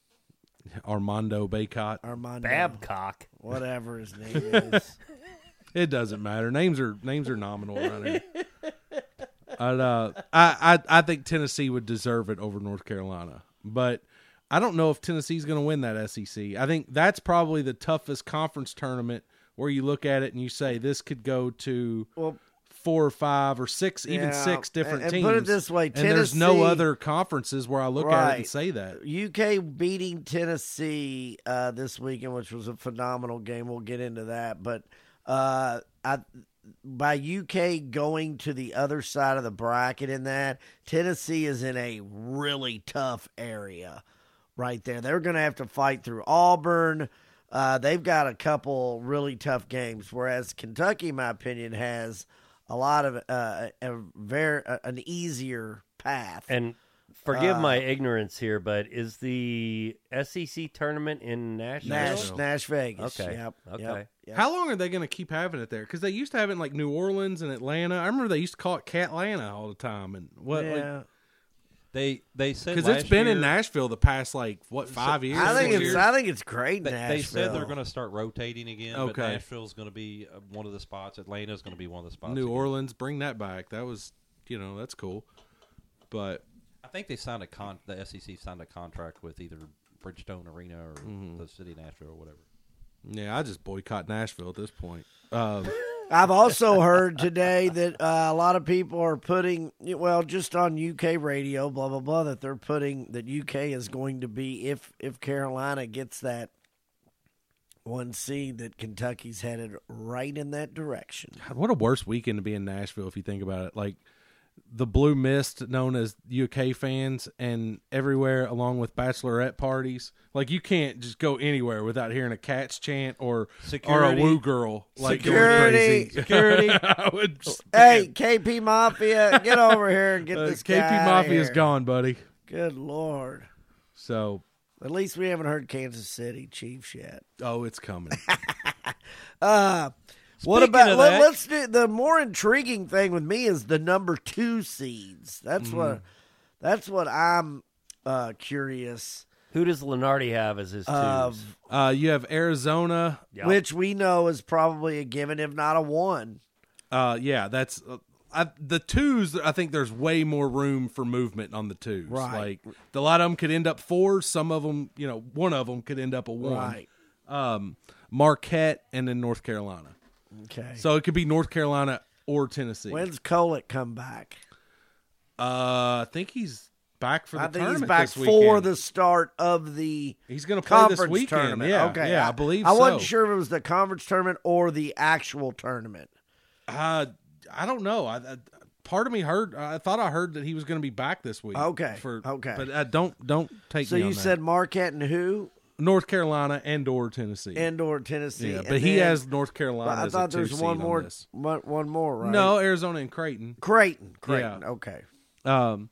Armando Baycott. Armando Babcock? whatever his name is. It doesn't matter. Names are names are nominal around here. I'd, uh, I, I I think Tennessee would deserve it over North Carolina, but I don't know if Tennessee's going to win that S E C. I think that's probably the toughest conference tournament where you look at it and you say this could go to Well, four or five or six, even Yeah, six different and- and teams. put it this way, and there's no Tennessee- other conferences where I look at it Right. and say that. U K beating Tennessee uh, this weekend, which was a phenomenal game. We'll get into that, but uh, I, by U K going to the other side of the bracket in that, Tennessee is in a really tough area right there. They're going to have to fight through Auburn. Uh, they've got a couple really tough games, whereas Kentucky, in my opinion, has a lot of uh, a very uh, an easier path. And forgive Uh, my ignorance here, but is the S E C tournament in Nashville? Nash, Nash Vegas. Okay. Yep. Okay. Yep. Yep. How long are they going to keep having it there? Because they used to have it in like New Orleans and Atlanta. I remember they used to call it Catlanta all the time. And what? Yeah. They they said Because it's last been year, in Nashville the past like what five years? I think six it's years? I think it's great in They, Nashville. they said they're going to start rotating again. But Okay. Nashville's going to be uh, one of the spots. Atlanta's going to be one of the spots. New again. Orleans, bring that back. That was, you know, that's cool. But I think they signed a con. The S E C signed a contract with either Bridgestone Arena or Mm-hmm. the city of Nashville or whatever. yeah, I just boycott Nashville at this point. Um, I've also heard today that uh, a lot of people are putting, well, just on U K radio, blah blah blah, that they're putting that U K is going to be if if Carolina gets that one seed, that Kentucky's headed right in that direction. God, what a worse weekend to be in Nashville if you think about it. Like the Blue Mist, known as U K fans, and everywhere along with bachelorette parties. Like you can't just go anywhere without hearing a Cats chant or Security. or a Woo girl. Like going Security. crazy. Security. I would just- Hey, K P Mafia, get over here and get uh, this K P guy out of Mafia's here. gone, buddy. Good Lord. So, At least we haven't heard Kansas City Chiefs yet. oh, it's coming. Uh, what Speaking about of let, that- let's do the more intriguing thing with me is the number two seeds. That's what that's what I'm uh, curious Who does Lenardi have as his twos? of, Uh, you have Arizona. Yep. which we know is probably a given, if not a one. Uh, yeah, that's uh, I, the twos. I think there's way more room for movement on the twos. Right. Like a lot of them could end up fours. Some of them, you know, one of them could end up a one. Right. Um, Marquette and then North Carolina. Okay. So it could be North Carolina or Tennessee. When's Kolick come back? Uh, I think he's back for the I think tournament he's back this weekend. for the start of the He's going to play this conference weekend. tournament. Yeah, okay. yeah, I believe I so. wasn't sure if it was the conference tournament or the actual tournament. Uh, I don't know. I, I part of me heard. I thought I heard that he was going to be back this week. Okay, For okay. But uh, don't don't take. So me you on that. said Marquette and who? North Carolina and or Tennessee. And or Tennessee. yeah, and but he then- has North Carolina. Well, I as thought a two there's seed one on more, this. one, one more, right? No, Arizona and Creighton. Creighton. Creighton. Yeah. Okay. Um,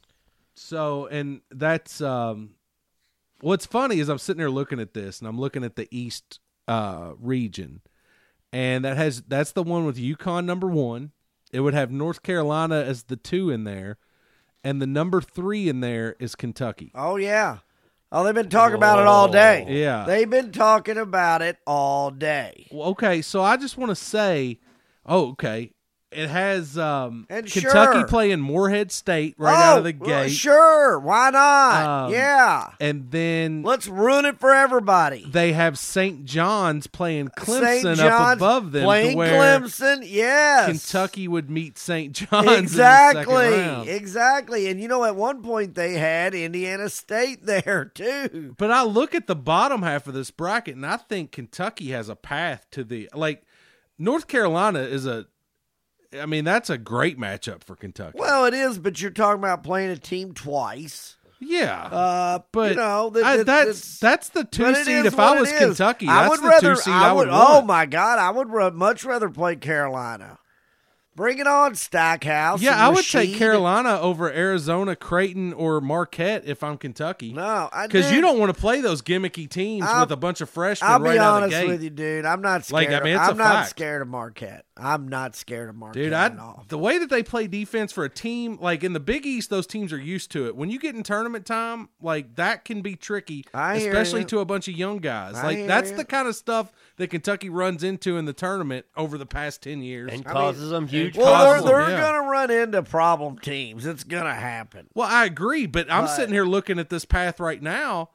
so and that's um, what's funny is I'm sitting there looking at this and I'm looking at the East uh region, and that has that's the one with UConn number one. It would have North Carolina as the two in there, and the number three in there is Kentucky. Oh yeah. Oh, they've been talking about it all day. Yeah. They've been talking about it all day. Well, okay, so I just want to say, oh, okay, it has um, And Kentucky sure. playing Morehead State right oh, out of the well, gate, sure. Why not? Um, yeah. and then Let's ruin it for everybody. they have Saint John's playing Clemson Saint up John's above them, playing to where Clemson. Yes. Kentucky would meet Saint John's in the Exactly. second round. Exactly. And you know, at one point they had Indiana State there too. But I look at the bottom half of this bracket, and I think Kentucky has a path to the like. North Carolina is a, I mean, that's a great matchup for Kentucky. Well, it is, but you're talking about playing a team twice. yeah, Uh, but you know, that, I, that- that's that's the two but it seed. is If I what was it is. Kentucky, I that's would the rather, two seed I I would, would. Oh want. my God, I would ra- much rather play Carolina. Bring it on, Stackhouse. Yeah, and I would take Rasheed. Carolina over Arizona, Creighton, or Marquette if I'm Kentucky. No, I Because you dude, don't want to play those gimmicky teams I'll- with a bunch of freshmen I'll right be out of the honest gate. with you, dude. I'm not Like, scared. I mean, it's I'm a not fact. scared of Marquette. I'm not scared of Marquette Dude, at I all. the way that they play defense for a team like in the Big East, those teams are used to it. When you get in tournament time, like that can be tricky, I hear especially you. to a bunch of young guys. I like hear that's you. the kind of stuff that Kentucky runs into in the tournament over the past ten years. and I causes them huge Well, they're, problems. they're yeah. going to run into problem teams. It's going to happen. Well, I agree, but I'm But- sitting here looking at this path right now,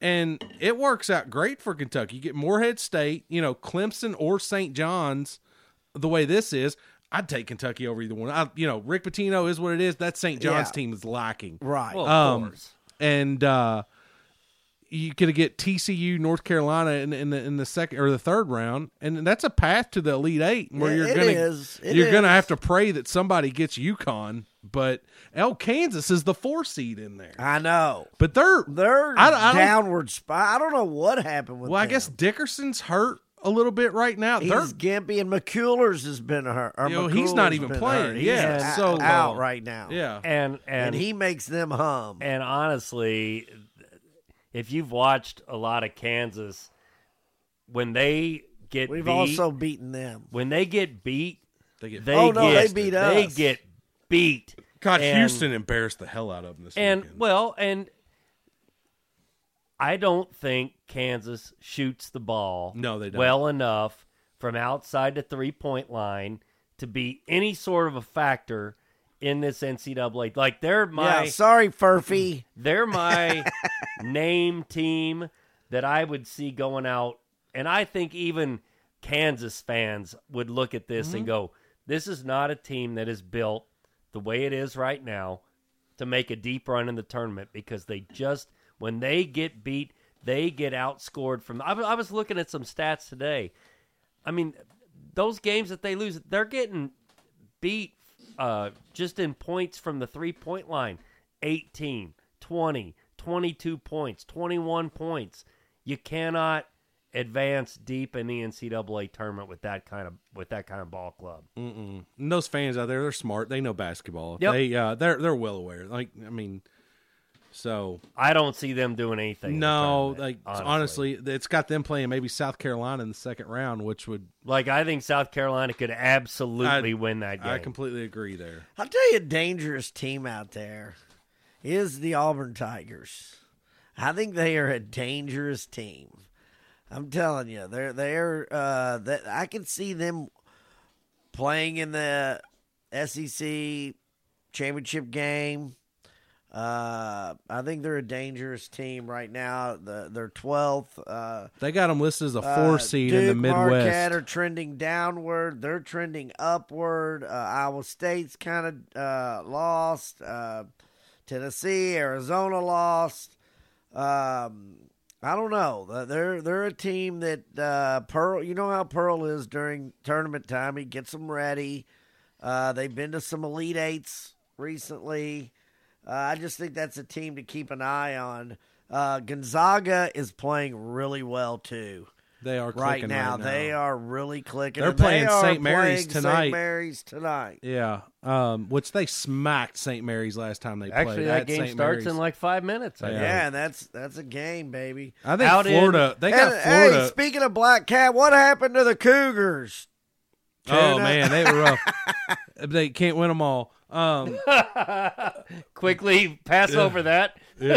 And it works out great for Kentucky. You get Morehead State, you know, Clemson or Saint John's. The way this is, I'd take Kentucky over either one. I, you know, Rick Pitino is what it is. That Saint John's Yeah. team is lacking. Right. Well, of Um, course. And uh, you could get T C U, North Carolina in, in the in the second or the third round, and that's a path to the Elite Eight where It- you're it gonna is. It you're gonna is. have to pray that somebody gets UConn. But L Kansas is the four seed in there. I know. But they're They're I don't- I don't- downward spot. I don't know what happened with well, I them. guess Dickerson's hurt a little bit right now. He's They're gimpy, and McCullers has been hurt. or You know, he's not McCullers even been playing. hurt. He's Yeah, out, so, out uh, right now. yeah. And and, and he makes them hum. And honestly, if you've watched a lot of Kansas, when they get We've beat, also beaten them. when they get beat, They get they Oh, no, get they beat they us. get beat. God, And- Houston embarrassed the hell out of them this And weekend. well, and I don't think Kansas shoots the ball No, they don't. well enough from outside the three-point line to be any sort of a factor in this N C double A. Like they're my yeah, sorry, Furphy. They're my name team that I would see going out, and I think even Kansas fans would look at this and go, this is not a team that is built the way it is right now to make a deep run in the tournament, because they just, when they get beat, they get outscored from, I, I was looking at some stats today. I mean, those games that they lose, they're getting beat uh, just in points from the three-point line. eighteen, twenty, twenty-two points, twenty-one points. You cannot advance deep in the N C double A tournament with that kind of with that kind of ball club. Mm-mm. And those fans out there, they're smart. They know basketball. Yep. They uh, they're they're well aware. Like I mean, so I don't see them doing anything. in the no, tournament, like honestly. it's got them playing maybe South Carolina in the second round, which would like I think South Carolina could absolutely I- win that game. I completely agree there. I'll tell you, a dangerous team out there is the Auburn Tigers. I think they are a dangerous team. I'm telling you, they're they're uh, that I can see them playing in the S E C championship game. Uh, I think they're a dangerous team right now. The, they're twelfth. Uh, They got them listed as a four uh, seed Duke, in the Midwest. Marquette are trending downward. They're trending upward. Uh, Iowa State's kind of uh, lost. Uh, Tennessee, Arizona lost. Um, I don't know. They're they're a team that uh, Pearl. You know how Pearl is during tournament time. He gets them ready. Uh, they've been to some Elite Eights recently. Uh, I just think that's a team to keep an eye on. Uh, Gonzaga is playing really well too. They are Right clicking now, right now. they are really clicking. They're and they playing are Saint Mary's playing tonight. Saint Mary's tonight. Yeah, um, which they smacked Saint Mary's last time they Actually, played. that at game Saint starts Mary's. in like five minutes. I Yeah. think. Yeah, that's that's a game, baby. I think Out in- Florida. They got And, Florida. Hey, speaking of Black Cat, what happened to the Cougars? oh Tuna. man, they were rough. They can't win them all. Um, Quickly pass over that.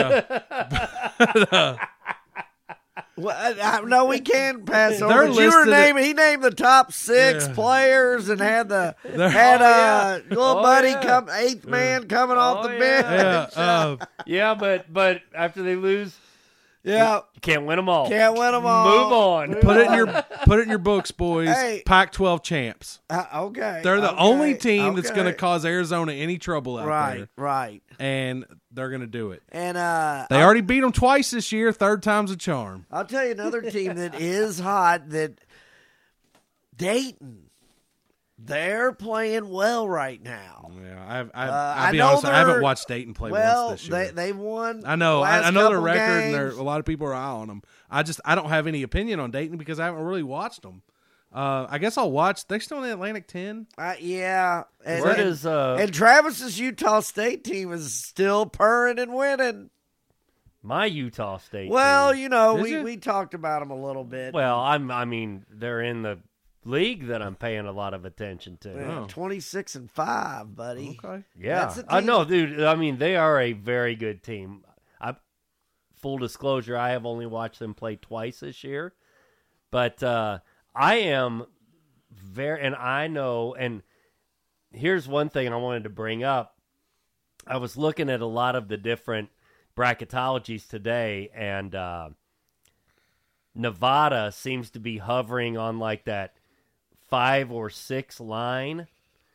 yeah, Well, I, I, no, we can pass over. They're But you were listed naming. He named the top six Yeah. players and had the They're- had Oh, uh, yeah. little Oh, buddy yeah. come eighth man coming off Oh, the yeah. bench. yeah. Uh, Yeah, but but after they lose, Yeah, you can't win them all. can't win them all. Move on. put it in your put it in your books, boys. Hey. Pac twelve champs. Uh, okay, They're the okay, only team that's okay. going to cause Arizona any trouble out right, there, right. and they're going to do it. And uh, They I'll, already beat them twice this year. Third time's a charm. I'll tell you another team that is hot. That Dayton. They're playing well right now. Yeah, I've, I, Uh, I'll I be know honest. I haven't they're- watched Dayton play Well, once this year. they they won. I know, I, last I know their couple record, and there games. a lot of people are eye on them. I just, I don't have any opinion on Dayton because I haven't really watched them. Uh, I guess I'll watch. They're still in the Atlantic ten. Uh, yeah, and, Where and- does uh, and Travis's Utah State team is still purring and winning. my Utah State? Well, team? you know, Is we, it? we talked about them a little bit. well, I'm. I mean, they're in the league that I'm paying a lot of attention to. Yeah, Oh. twenty-six and five, buddy. Okay. Yeah, That's a I team. know, dude. I mean, they are a very good team. I, full disclosure, I have only watched them play twice this year, but uh, I am very, and I know. And here's one thing I wanted to bring up. I was looking at a lot of the different bracketologies today, and uh, Nevada seems to be hovering on like that five or six line.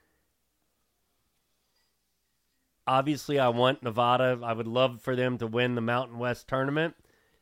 Obviously, I want Nevada. I would love for them to win the Mountain West tournament.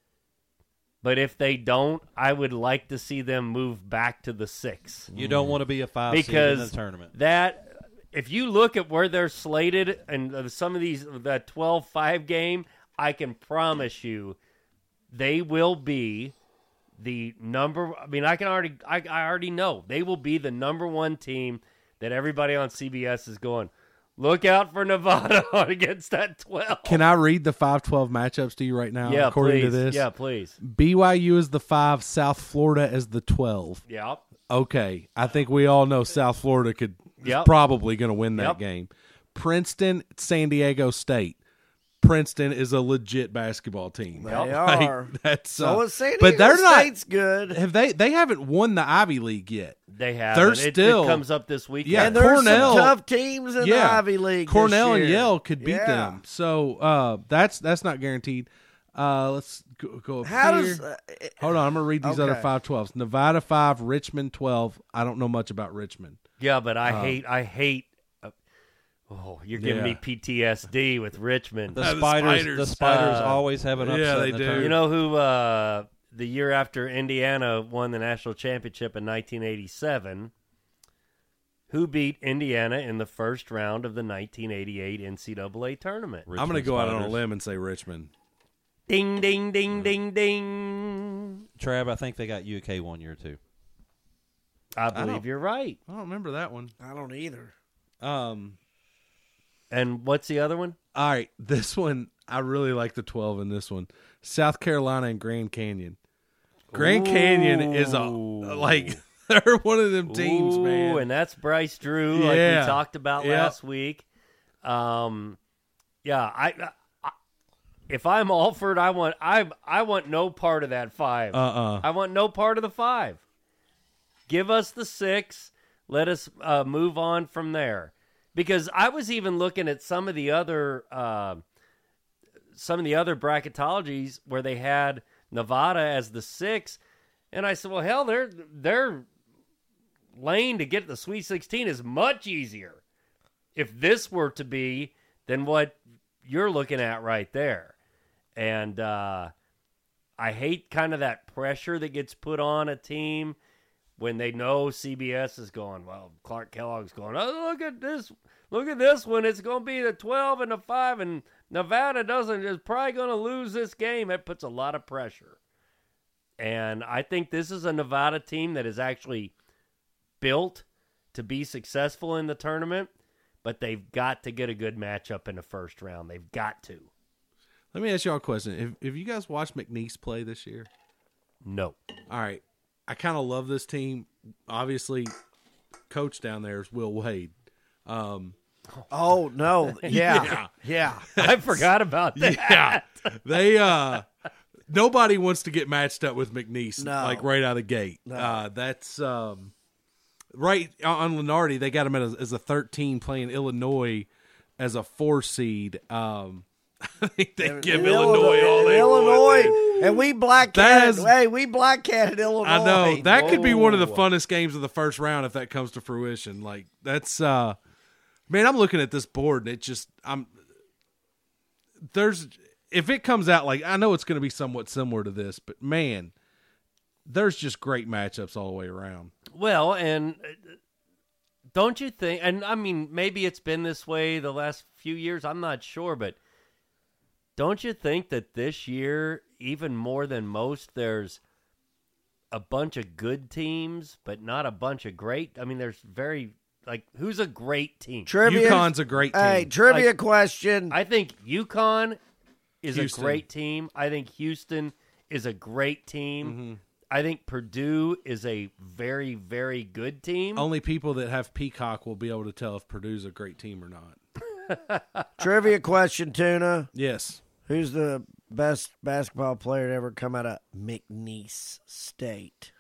But if they don't, I would like to see them move back to the six. You don't want to be a five seed in Because the tournament. that, if you look at where they're slated and uh, some of these, that twelve five game, I can promise you they will be the number. I mean, I can already, I, I already know they will be the number one team that everybody on C B S is going, look out for Nevada against that twelve. Can I read the five twelve matchups to you right now? Yeah, according please. to this, Yeah, please. B Y U is the five, South Florida is the twelve. Yeah. Okay, I think we all know South Florida could Yep. is probably going to win that Yep. game. Princeton, San Diego State. Princeton is a legit basketball team. They Yep. Like, are. that's So uh, is San Diego but they're not. State's good. Have they? They haven't won the Ivy League yet. They have. They're it, still- it comes up this weekend. Yeah, And there's Cornell- some tough teams in the yeah, Ivy League. this Cornell and year. Yale could beat Yeah. them. So uh, that's that's not guaranteed. Uh, let's go, go up How here. does uh, it- Hold on, I'm gonna read these other Okay. five twelves. Nevada five, Richmond twelve. I don't know much about Richmond. Yeah, but I Uh, hate. I hate. Uh, oh, you're giving Yeah. me P T S D with Richmond. The Uh, the spiders, Spiders. the spiders Uh, always have an yeah, upset they in the do. tournament. You know who uh, the year after Indiana won the national championship in nineteen eighty-seven? Who beat Indiana in the first round of the nineteen eighty-eight N C double A tournament? I'm gonna Richmond go out on a Spiders. limb and say Richmond. Ding, ding, ding, ding, ding. Trav, I think they got U K one year too. I don't- believe you're right. I don't remember that one. I don't either. Um. And what's the other one? All right, this one I really like the twelve in this one. South Carolina and Grand Canyon. Grand Canyon is a Ooh. like they're one of them teams, Ooh, man. and that's Bryce Drew, like Yeah. we talked about Yep. last week. Um, yeah, I, I, if I'm Alford, I want I I want no part of that five. uh uh I want no part of the five. Give us the six. Let us uh, move on from there. Because I was even looking at some of the other uh, some of the other bracketologies where they had Nevada as the six, and I said, well, hell, their their lane to get the Sweet sixteen is much easier if this were to be than what you're looking at right there. And uh, I hate kind of that pressure that gets put on a team when they know C B S is going, well, Clark Kellogg's going, oh, look at this. Look at this one. It's going to be the twelve and the five, and Nevada doesn't is probably going to lose this game. It puts a lot of pressure. And I think this is a Nevada team that is actually built to be successful in the tournament, but they've got to get a good matchup in the first round. They've got to. Let me ask y'all a question. Have, have you guys watched McNeese play this year? No. All right. I kind of love this team. Obviously, coach down there is Will Wade. Um, Oh no! Yeah, yeah. I forgot about that. yeah, they uh, nobody wants to get matched up with McNeese No. like right out of the gate. No. Uh, that's um, right on Lenardi. They got him as, as a thirteen playing Illinois as a four seed. Um, I think they In- give in Illinois all in they Illinois, want, dude. and we black That cat. is- Hey, we black catted Illinois. I know that could be one of the Whoa. funnest games of the first round if that comes to fruition. Like that's uh, man, I'm looking at this board and it just I'm there's if it comes out like I know it's going to be somewhat similar to this, but man, there's just great matchups all the way around. Well, and uh, don't you think, and I mean, maybe it's been this way the last few years, I'm not sure, but don't you think that this year, even more than most, there's a bunch of good teams, but not a bunch of great? I mean, there's very, like, who's a great team? Trivia. UConn's a great team. Hey, trivia Like, question. I think UConn is Houston. a great team. I think Houston is a great team. I think Purdue is a very, very good team. Only people that have Peacock will be able to tell if Purdue's a great team or not. Trivia question, Tuna. Yes. Who's the best basketball player to ever come out of McNeese State?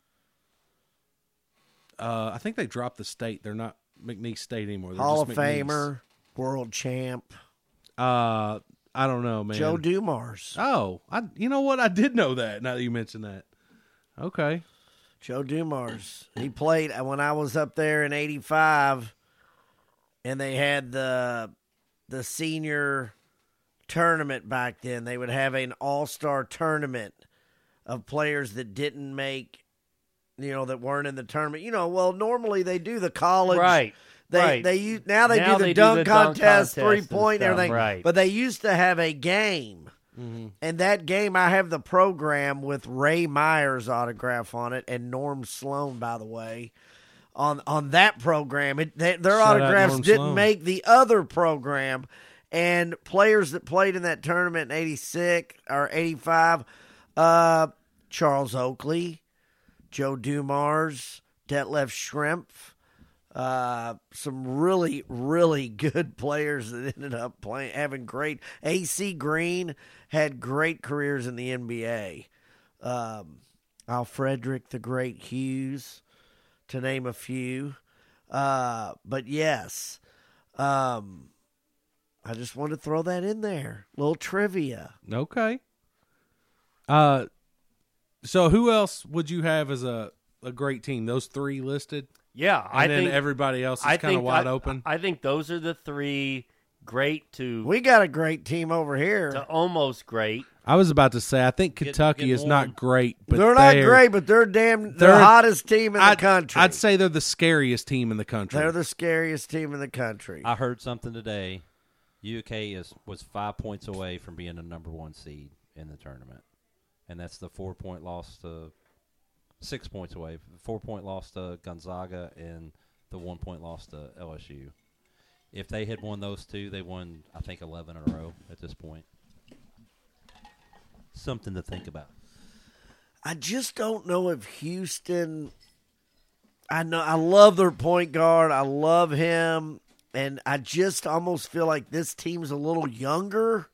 Uh, I think they dropped the state. They're not McNeese State anymore. They're Hall of just McNeese. Famer, world champ. Uh, I don't know, man. Joe Dumars. Oh, I. You know what? I did know that. Now that you mentioned that. Okay. Joe Dumars. He played when I was up there in eighty-five, and they had the the senior tournament back then. They would have an all-star tournament of players that didn't make, you know, that weren't in the tournament. You know, well, normally they do the college. Right. They right. they use now they Now do the they dunk do the dunk contest, contest three and point, stuff, everything. right. But they used to have a game. Mm-hmm. And that game, I have the program with Ray Myers' autograph on it and Norm Sloan, by the way, on on that program. It, they, their Shout out autographs Norm didn't Sloan. make the other program. And players that played in that tournament in eighty-six or eighty-five, uh, Charles Oakley, Joe Dumars, Detlef Schrempf, Uh, some really, really good players that ended up playing, having great. A C Green had great careers in the N B A. Um, Al Frederick, the Great Hughes, to name a few. Uh, but yes, um, I just wanted to throw that in there. Little trivia. Okay. Uh, so who else would you have as a, a great team? Those three listed? Yeah, And I then think everybody else is I kind of think wide I, open. I think those are the three great to We got a great team over here. to almost great. I was about to say, I think Get- Kentucky get is warm. not great, but they're not great, but they're damn they're- the hottest team in the I'd, country. I'd say they're the scariest team in the country. they're the scariest team in the country. I heard something today. U K is was five points away from being the number one seed in the tournament, and that's the four point loss to six points away. Four point loss to Gonzaga and the one point loss to L S U. If they had won those two, they won I think eleven in a row at this point. Something to think about. I just don't know if Houston. I know I love their point guard. I love him, and I just almost feel like this team's a little younger,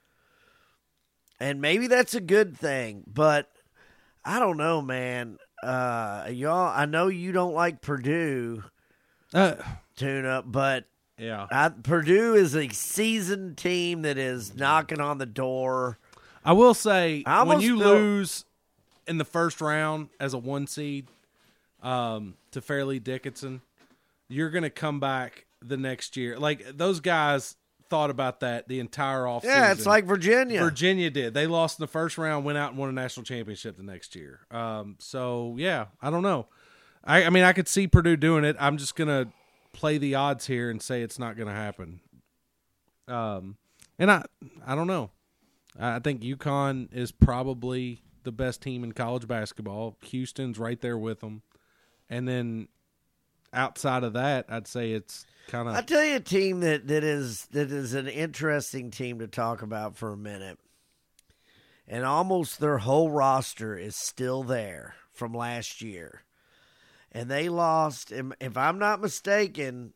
and maybe that's a good thing. But I don't know, man. Uh, y'all, I know you don't like Purdue, Uh, Tuna, but yeah. I, Purdue is a seasoned team that is knocking on the door. I will say, I when almost you feel- lose in the first round as a one seed um, to Fairleigh Dickinson, you're going to come back the next year. Like, those guys thought about that the entire offseason. Yeah, it's like Virginia. Virginia did. They lost in the first round, went out and won a national championship the next year. Um, so, yeah, I don't know. I, I mean, I could see Purdue doing it. I'm just going to play the odds here and say it's not going to happen. Um, and I, I don't know. I think UConn is probably the best team in college basketball. Houston's right there with them. And then outside of that, I'd say it's kind I'll of tell you a team that, that is that is an interesting team to talk about for a minute. And almost their whole roster is still there from last year. And they lost, if I'm not mistaken,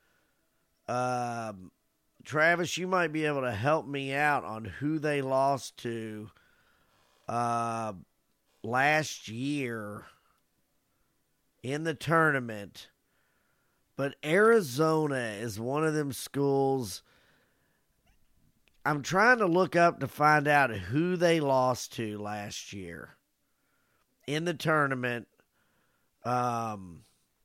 um, Travis, you might be able to help me out on who they lost to uh, last year in the tournament. But Arizona is one of them schools. I'm trying to look up to find out who they lost to last year in the tournament. Um,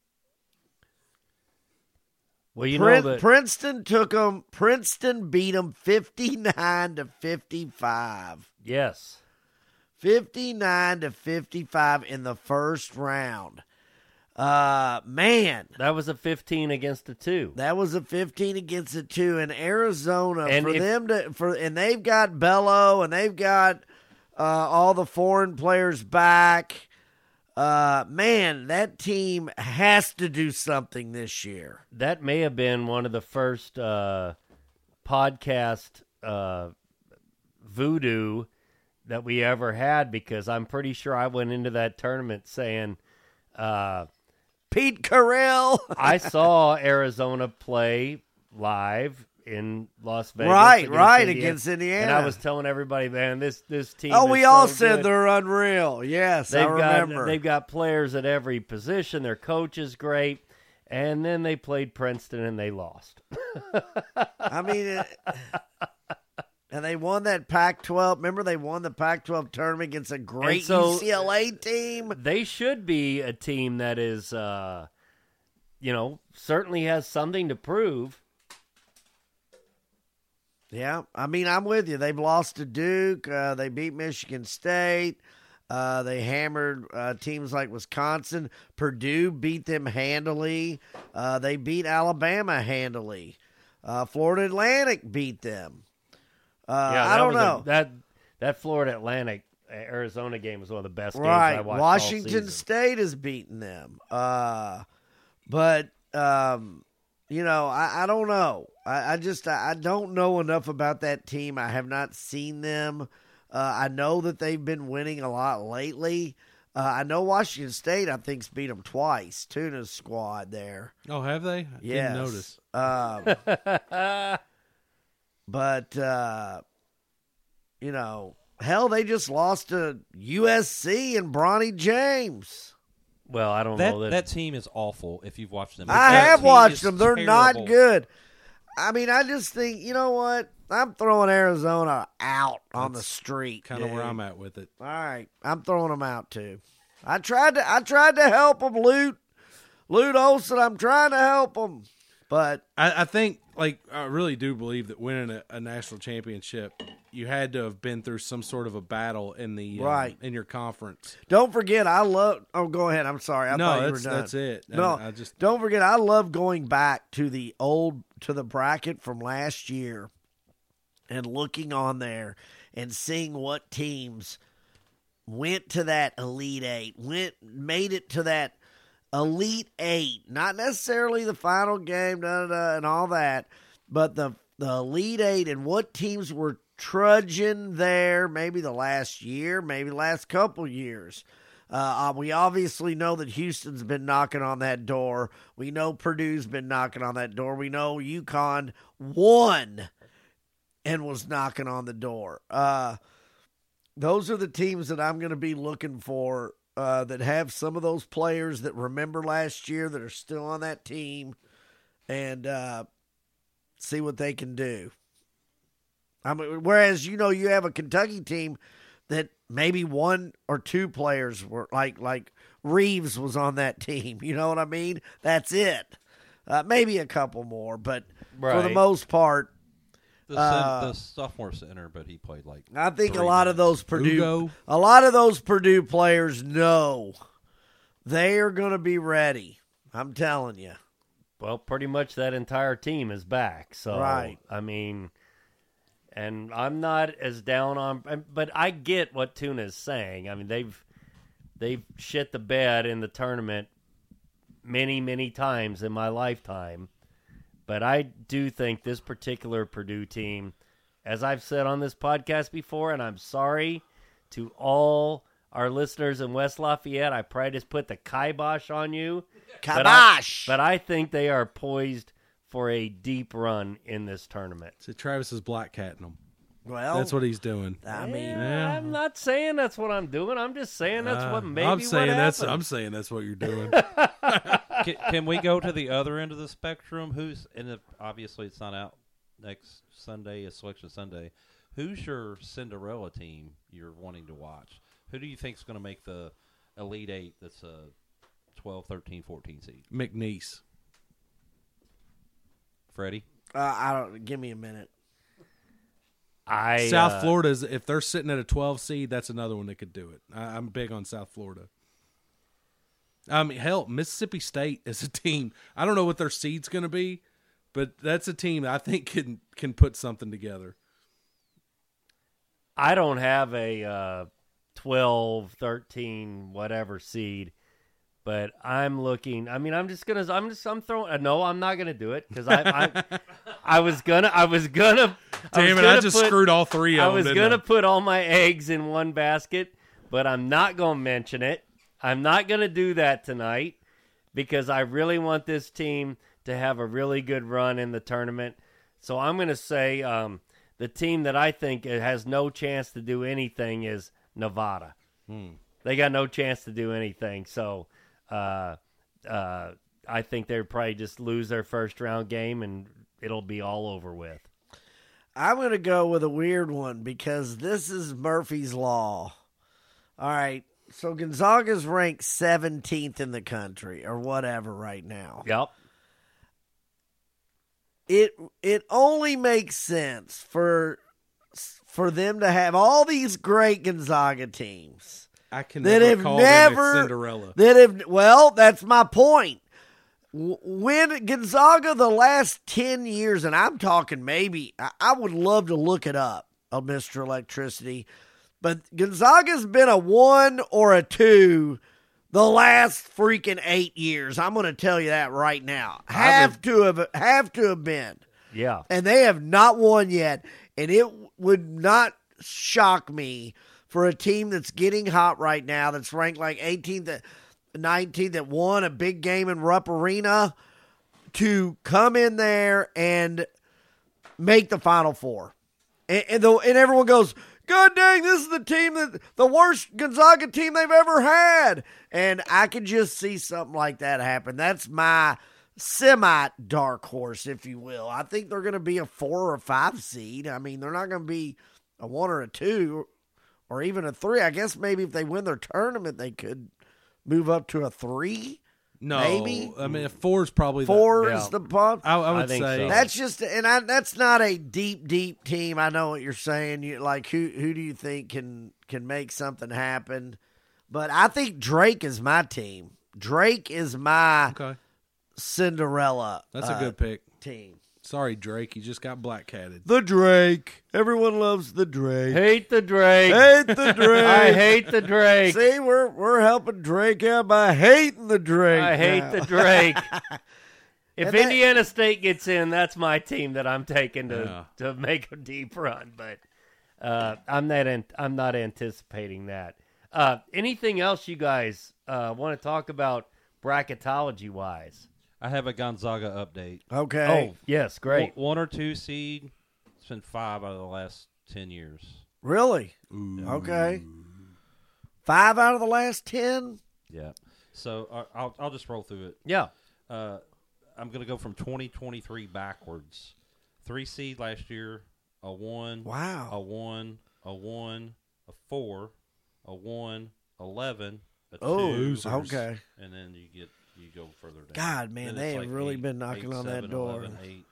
Well, you Prin- know that Princeton took them. Princeton beat them fifty-nine to fifty-five. yes. fifty-nine to fifty-five in the first round. Uh, man, That was a fifteen against a two. that was a fifteen against a two in Arizona And for if- them to for, and they've got Bello and they've got uh, all the foreign players back. Uh, man, that team has to do something this year. That may have been one of the first uh, podcast uh, voodoo that we ever had, because I'm pretty sure I went into that tournament saying uh, Pete Carell. I saw Arizona play live in Las Vegas. Right, against right, Indiana. against Indiana. And I was telling everybody, man, this this team. Oh, is we so all said good. they're unreal. Yes, They've I remember. got they've got players at every position. Their coach is great, and then they played Princeton and they lost. I mean, it, And they won that Pac twelve. Remember, they won the Pac twelve tournament against a great so, U C L A team. They should be a team that is, uh, you know, certainly has something to prove. Yeah, I mean, I'm with you. They've lost to Duke. Uh, they beat Michigan State. Uh, they hammered uh, teams like Wisconsin. Purdue beat them handily. Uh, they beat Alabama handily. Uh, Florida Atlantic beat them. Uh, yeah, I don't was know. A, that that Florida Atlantic Arizona game was one of the best games right. I watched Washington all season. State has beaten them. Uh, but, um, you know, I, I don't know. I, I just I, I don't know enough about that team. I have not seen them. Uh, I know that they've been winning a lot lately. Uh, I know Washington State, I think, beat them twice. Tuna's squad there. Oh, have they? I Yes. didn't notice. Um, but, uh, you know, hell, they just lost to U S C and Bronny James. Well, I don't That know that. that team is awful. If you've watched them, I That have team watched is them. They're terrible. not good. I mean, I just think, you know what? I'm throwing Arizona out on the street. Kind of where dude. I'm at with it. All right, I'm throwing them out too. I tried to. I tried to help them, Lute. Lute Olson. I'm trying to help them, but I, I think, like, I really do believe that winning a, a national championship, you had to have been through some sort of a battle in the um, Right. in your conference. don't forget. I love. Oh, go ahead. I'm sorry. I no, thought you were that's done. that's it. No, I, I just don't forget. I love going back to the old to the bracket from last year, and looking on there and seeing what teams went to that Elite Eight, went made it to that Elite Eight, not necessarily the final game, da, da, da, and all that, but the the Elite Eight and what teams were trudging there. Maybe the last year, maybe the last couple years. Uh, we obviously know that Houston's been knocking on that door. We know Purdue's been knocking on that door. We know UConn won and was knocking on the door. Uh, those are the teams that I'm going to be looking for uh, that have some of those players that remember last year that are still on that team, and uh, see what they can do. I mean, whereas, you know, you have a Kentucky team that maybe one or two players were like like Reeves was on that team. You know what I mean? That's it. Uh, maybe a couple more, but for the Right. most part, The, Uh, cen- the sophomore center, but he played like. I think a three lot of minutes. those Purdue, Ugo. a lot of those Purdue players know they are going to be ready. I'm telling you. Well, pretty much that entire team is back. So, Right. I mean, and I'm not as down on, but I get what Tuna's saying. I mean, they've they've shit the bed in the tournament many, many times in my lifetime. But I do think this particular Purdue team, as I've said on this podcast before, and I'm sorry to all our listeners in West Lafayette, I probably just put the kibosh on you. But I, Kibosh. but I think they are poised for a deep run in this tournament. so Travis is black catting them. Well, That's what he's doing. I mean. Yeah, I'm not saying that's what I'm doing. I'm just saying that's Uh, what maybe I'm saying what that's happened. I'm saying that's what you're doing. can, can we go to the other end of the spectrum? Who's in the? Obviously, it's not out next Sunday. It's Selection Sunday. Who's your Cinderella team you're wanting to watch? Who do you think is going to make the Elite Eight? That's a twelve, thirteen, fourteen seed. McNeese. Freddie. Uh, I don't. Give me a minute. I South uh, Florida is if they're sitting at a twelve seed, that's another one that could do it. I, I'm big on South Florida. I mean, hell, Mississippi State is a team. I don't know what their seed's going to be, but that's a team that I think can can put something together. I don't have a uh, twelve, thirteen, whatever seed, but I'm looking. I mean, I'm just gonna. I'm just. I'm throwing. Uh, no, I'm not gonna do it because I, I. I was gonna. I was gonna. I was Damn it! gonna I just put, screwed all three I of them. was didn't gonna I? put all my eggs in one basket, but I'm not gonna mention it. I'm not gonna do that tonight because I really want this team to have a really good run in the tournament. So I'm gonna say um, the team that I think has no chance to do anything is Nevada. Hmm. They got no chance to do anything. So uh, uh, I think they'd probably just lose their first round game and it'll be all over with. I'm going to go with a weird one because this is Murphy's Law. All right. So Gonzaga's ranked seventeenth in the country or whatever right now. Yep. It it only makes sense for for them to have all these great Gonzaga teams I can that never have call never them a Cinderella. that have well, that's my point. When Gonzaga the last ten years, and I'm talking maybe, I would love to look it up, uh, Mister Electricity, but Gonzaga's been a one or a two the last freaking eight years. I'm going to tell you that right now. Have to have have to have been. Yeah. And they have not won yet, and it would not shock me for a team that's getting hot right now, that's ranked like eighteenth, nineteenth, that won a big game in Rupp Arena, to come in there and make the Final Four. And, and, the, and everyone goes, God dang, this is the team that the worst Gonzaga team they've ever had. And I can just see something like that happen. That's my semi-dark horse, if you will. I think they're going to be a four or five seed. I mean, they're not going to be a one or a two or even a three. I guess maybe if they win their tournament, they could move up to a three. No, Maybe. I mean, four is probably Four Yeah. is the pump. The, I, I would I think say so. That's just, and I, that's not a deep, deep team. I know what you're saying. You like who? Who do you think can can make something happen? But I think Drake is my team. Drake is my okay. Cinderella. That's uh, a good pick. team. Sorry, Drake, you just got black catted. The Drake. Everyone loves the Drake. Hate the Drake. Hate the Drake. I hate the Drake. See, we're we're helping Drake out by hating the Drake. I hate now. the Drake. If And that- Indiana State gets in, that's my team that I'm taking to, Yeah. to make a deep run. But uh, I'm not an, I'm not anticipating that. Uh, anything else you guys uh, want to talk about bracketology wise? I have a Gonzaga update. Okay. Oh yes, great. One, one or two seed. It's been five out of the last ten years. Really? Okay. Five out of the last ten? Yeah. So uh, I'll I'll just roll through it. Yeah. Uh, I'm going to go from twenty twenty-three backwards. Three seed last year, a one, a Wow. one, a one, a four, a one, eleven, a Oh, two, okay. and then you get you go further down. God, man, Then they it's have like really eight, been knocking eight, on that seven, door. eleven, eight.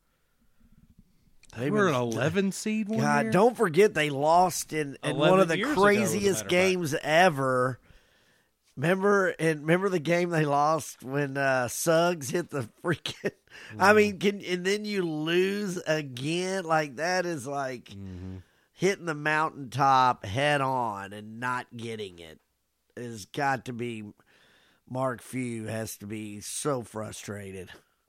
They We're been- an eleven seed one God, year? don't forget they lost in, in one of eleven the years ago, as a matter craziest of games ever. Remember and remember the game they lost when uh, Suggs hit the freaking. I mean, can and then you lose again? Like that is like Mm-hmm. hitting the mountaintop head on and not getting it. Has got to be. Mark Few has to be so frustrated.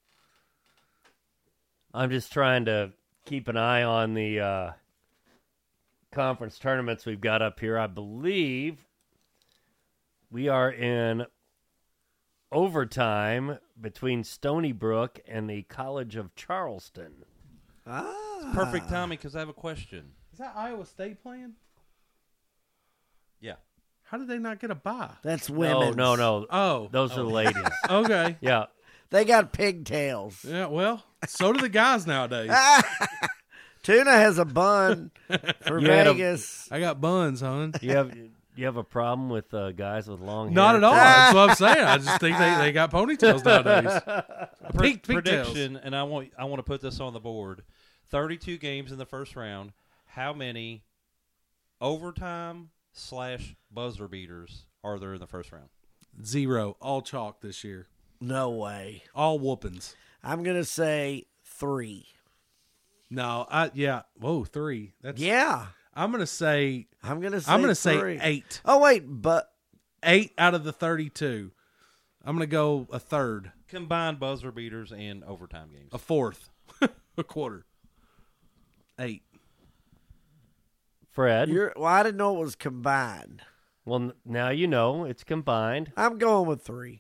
I'm just trying to keep an eye on the uh, conference tournaments we've got up here. I believe we are in overtime between Stony Brook and the College of Charleston. Ah, Perfect timing because I have a question. Is that Iowa State playing? Yeah. How did they not get a bye? That's No, women. no, no. Oh. Those are the ladies. Okay. Yeah. They got pigtails. Yeah, well, so do the guys nowadays. Tuna has a bun for You had a- Vegas. I got buns, hon. You have you have a problem with uh, guys with long hair? Not at all. That's what I'm saying. I just think they, they got ponytails nowadays. Pre- Pink, pink tails. prediction, and I want I want to put this on the board. thirty-two games in the first round. How many overtime slash buzzer beaters are there in the first round? Zero. All chalk this year. No way. All whoopings. I'm gonna say three. No, I yeah. Whoa, three. That's Yeah, I'm gonna say I'm gonna say. I'm gonna three. say eight. Oh wait, but Eight out of the thirty-two. I'm gonna go a third, Combined buzzer beaters and overtime games. a fourth, a quarter. Eight. Fred. you're. Well, I didn't know it was combined. Well, n- now you know it's combined. I'm going with three.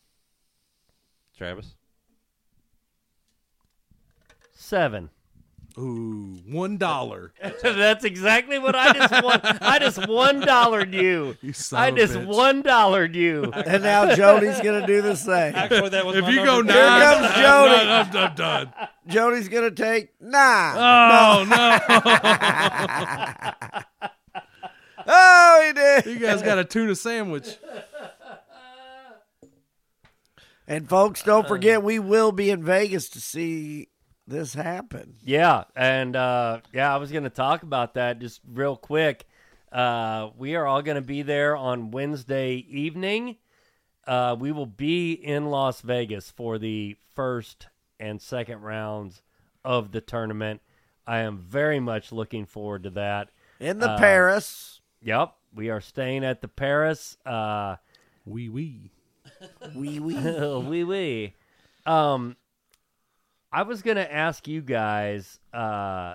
Travis? Seven. Ooh, one dollar. That's exactly what I just won. I just one dollared you. You son I of a just bitch. one dollared you. And now Jody's going to do the same. Actually, that was If my you go number nine, Here comes Jody. I'm, I'm, I'm done. Jody's going to take nine. Oh no! Oh, he did. You guys got a tuna sandwich. And folks, don't forget we will be in Vegas to see this happen. Yeah, and uh, yeah, I was going to talk about that just real quick. Uh, we are all going to be there on Wednesday evening. Uh, we will be in Las Vegas for the first and second rounds of the tournament. I am very much looking forward to that. In the Uh, Paris. Yep, we are staying at the Paris. Uh, Wee wee. Wee wee. wee wee. Um, I was going to ask you guys. Uh,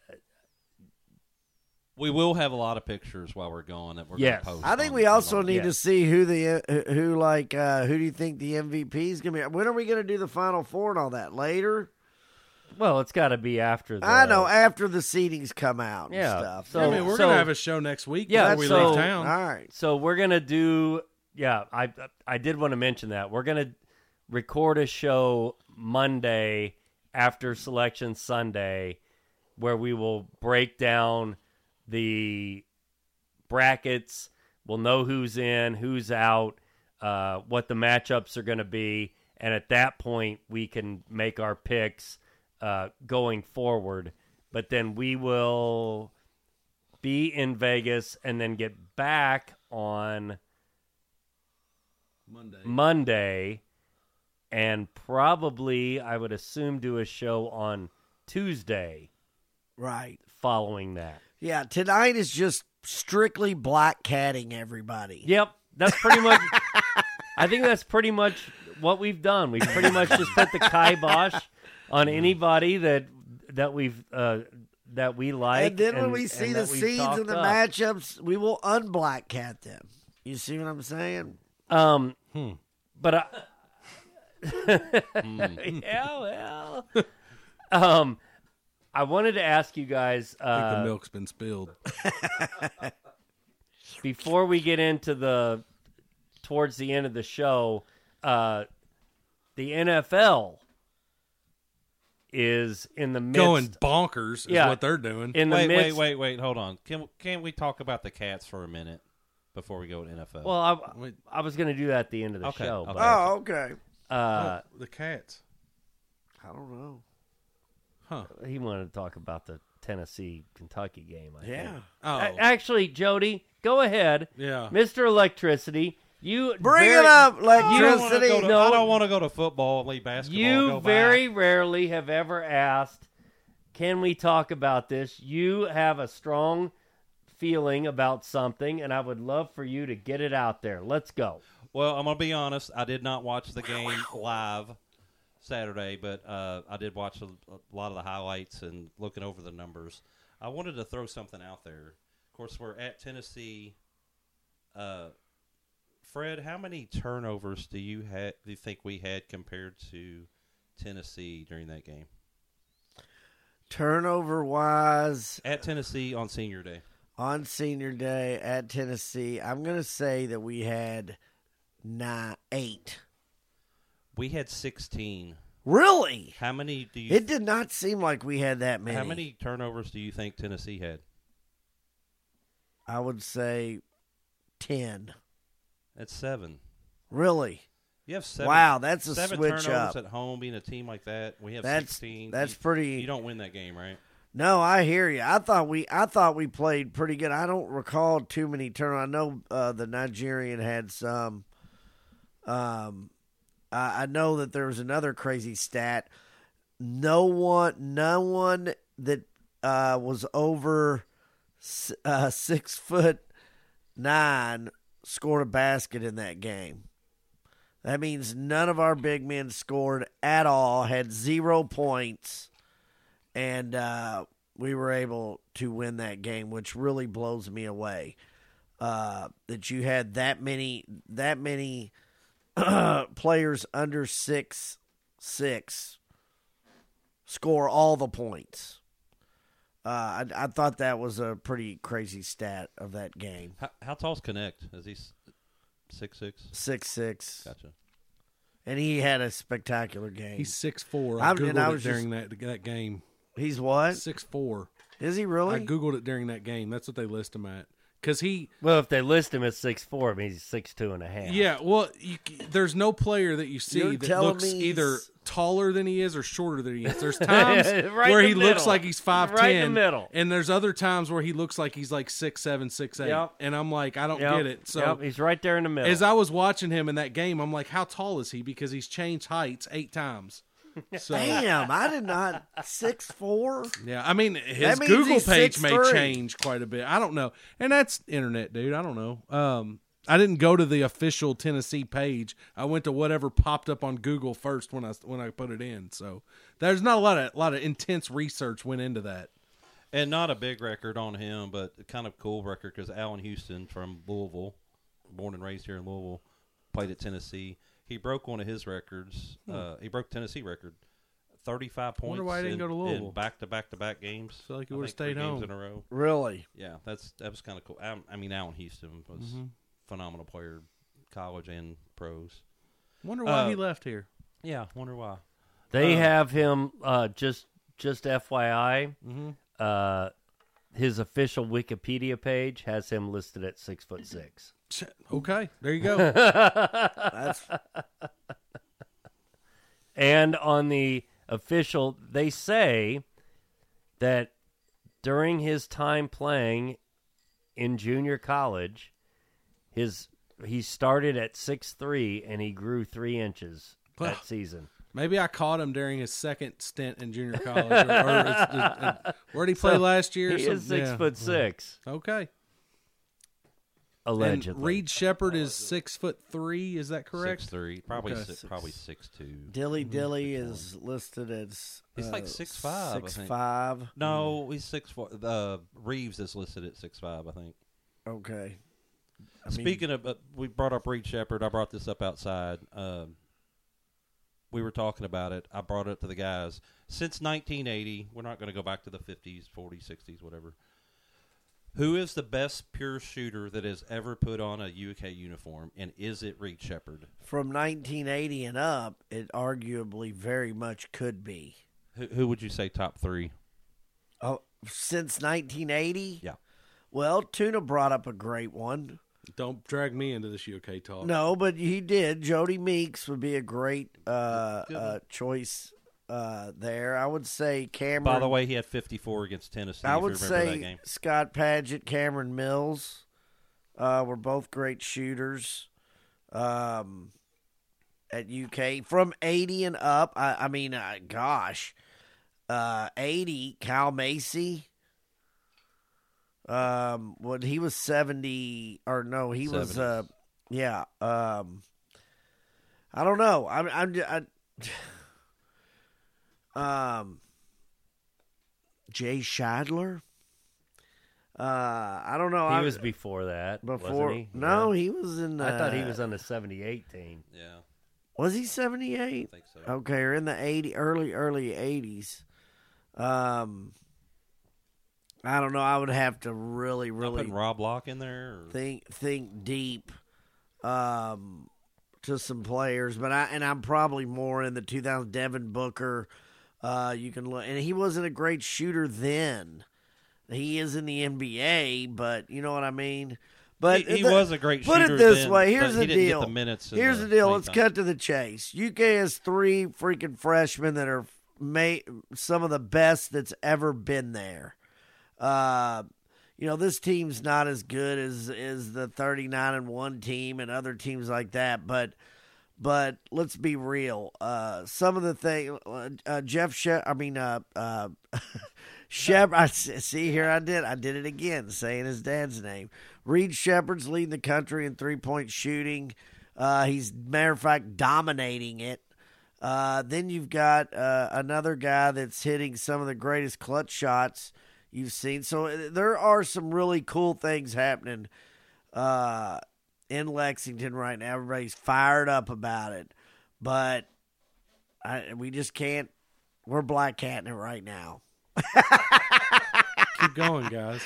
We will have a lot of pictures while we're gone that we're Yes. going to post. I think on- we also on- need Yeah. to see who the who like uh, who do you think the M V P is going to be? When are we going to do the Final Four and all that? Later? well, it's got to be after the. I know after the seedings come out and Yeah, stuff. so- I mean, we're so- gonna have a show next week Yeah, before we so- leave town. all right. So we're gonna do. Yeah, I I did want to mention that we're gonna record a show Monday after Selection Sunday, where we will break down the brackets. We'll know who's in, who's out, uh, what the matchups are going to be, and at that point we can make our picks uh, going forward. But then we will be in Vegas and then get back on Monday. Monday, and probably, I would assume, do a show on Tuesday Right. following that. Yeah, tonight is just strictly black catting everybody. Yep, that's pretty much. I think that's pretty much what we've done. We've pretty much just put the kibosh on anybody that that we've uh, that we like. and then when and- we see and the that we've seeds talked and the up. matchups, we will unblack cat them. You see what I'm saying? Um, Hmm. but I, yeah, well, um, I wanted to ask you guys I think the uh, milk's been spilled. before we get into the towards the end of the show. Uh, the N F L is in the midst Going bonkers is Yeah. what they're doing. in the Wait, wait, midst. wait, wait. Hold on. Can can't we talk about the Cats for a minute before we go to N F L? Well, I, Wait. I was going to do that at the end of the Okay, show. okay. But, Oh, okay. uh, Oh, the cats. I don't know. Huh. he wanted to talk about the Tennessee Kentucky game. I Yeah. think. Oh. A- Actually, Jody, go ahead, yeah. Mister Electricity. You Bring very- it up, I don't wanna electricity. go to- No. I don't want to go to football, leave basketball. You go very back. rarely have ever asked, can we talk about this? You have a strong feeling about something, and I would love for you to get it out there. Let's go. Well, I'm gonna be honest. I did not watch the game live Saturday, but uh, I did watch a, a lot of the highlights and looking over the numbers. I wanted to throw something out there. Of course, we're at Tennessee. Uh, Fred, how many turnovers do you ha- do you think we had compared to Tennessee during that game? Turnover wise, At Tennessee on Senior Day. on senior day at Tennessee, I'm going to say that we had nine, eight. We had sixteen. Really? How many do you It did not seem like we had that many. How many turnovers do you think Tennessee had? I would say ten. That's seven. Really? You have seven. Wow, that's a seven switch turnovers up. at home, being a team like that. We have That's sixteen. that's you, pretty. You don't win that game, right? No, I hear you. I thought we, I thought we played pretty good. I don't recall too many turnovers. I know uh, the Nigerian had some. Um, I, I know that there was another crazy stat. No one, no one that uh, was over s- uh, six foot nine scored a basket in that game. That means none of our big men scored at all. Had zero points. And uh, we were able to win that game, which really blows me away. Uh, that you had that many that many players under six six score all the points. Uh, I, I thought that was a pretty crazy stat of that game. How, how tall's Connect? Is he s- six six? Six six, Gotcha. and he had a spectacular game. He's six four. I I'm- googled and I it was during that that game. He's what? Six four. Is he really? I googled it during that game. That's what they list him at. Because he, Well, if they list him as six four, it means he's six two and a half. yeah. Well, you, there's no player that you see You're that telling looks me he's- either taller than he is or shorter than he is. There's times Right where in he the looks middle. like he's five ten, Right in the middle. and there's other times where he looks like he's like six seven, six eight, Yep. and I'm like, I don't Yep. get it. So Yep, he's right there in the middle. as I was watching him in that game, I'm like, how tall is he? Because he's changed heights eight times. So Damn, I did not six four. yeah, I mean his means Google he's page may six three. change quite a bit. I don't know, and that's internet, dude. I don't know. Um, I didn't go to the official Tennessee page. I went to whatever popped up on Google first when I when I put it in. So there's not a lot of lot of intense research went into that. And not a big record on him, but kind of cool record because Allen Houston from Louisville, born and raised here in Louisville, played at Tennessee. He broke one of his records. Hmm. Uh, he broke Tennessee record, thirty-five points. Wonder why he didn't in, go to Louisville. in back-to-back-to-back games. Feel like he I would've think three stayed games home. in a row. Really? Yeah, that's that was kind of cool. I, I mean, Allen Houston was Mm-hmm. a phenomenal player, college and pros. Wonder why Uh, he left here. Yeah, wonder why. They Uh, have him uh, just just F Y I. Mm-hmm. Uh, his official Wikipedia page has him listed at six foot six. Okay, there you go. That's And on the official, they say that during his time playing in junior college, his he started at six three and he grew three inches Well, that season. Maybe I caught him during his second stint in junior college. Or, or it's- it- it- where did he play So, last year? He Some- is six yeah. foot six, Okay. allegedly. And Reed Shepard is six foot three. Is that correct? Six three, probably Okay. six, probably six two. Dilly Dilly is listed as He's uh, like six five, I Six think. five. No, he's six four. Uh, Reeves is listed at six five, I think. Okay. I mean, Speaking of, uh, we brought up Reed Shepard. I brought this up outside. Um, we were talking about it. I brought it up to the guys. Since nineteen eighty, we're not going to go back to the fifties, forties, sixties, whatever. Who is the best pure shooter that has ever put on a U K uniform, and is it Reed Shepard? from nineteen eighty and up, it arguably very much could be. Who, who would you say top three? Oh, since nineteen eighty? Yeah. Well, Tuna brought up a great one. Don't drag me into this U K talk. No, but he did. Jody Meeks would be a great uh, Good. uh, choice uh, there. I would say Cameron. By the way, he had fifty-four against Tennessee. I if would you remember that say game. Scott Padgett, Cameron Mills uh, were both great shooters um, at U K. From eighty and up, I, I mean, uh, gosh, uh, eighty, Kyle Macy. Um, when he was seventy, or no, he was, uh, yeah. Um, I don't know. I'm, I'm, I, um, Jay Shadler. Uh, I don't know. He I, was before that, before. wasn't he? No, Yeah. he was in. Uh, I thought he was on the seventy-eight team. Yeah, Was he seventy-eight? I think so. Okay, or in the eighty, early, early eighties. Um, I don't know. I would have to really, Not really putting Rob Locke in there. Or? think think deep um, to some players, but I and I'm probably more in the two thousand Devin Booker. Uh, you can look, and he wasn't a great shooter then. He is in the N B A, but you know what I mean. But he, he the- was a great put shooter. it this then, way. Here's but the he didn't deal. Get the minutes. in Here's the deal. Let's playtime. cut to the chase. U K has three freaking freshmen that are may, some of the best that's ever been there. Uh, you know, this team's not as good as as the thirty-nine and one team and other teams like that, but but let's be real. Uh, some of the thing, uh, Jeff, she- I mean, uh, uh, Shep. I see here. I did. I did it again, saying his dad's name. Reed Shepard's leading the country in three point shooting. Uh, he's matter of fact dominating it. Uh, then you've got uh, another guy that's hitting some of the greatest clutch shots you've seen. So there are some really cool things happening uh, in Lexington right now. Everybody's fired up about it, but I, we just can't. We're black catting it right now. keep going, guys.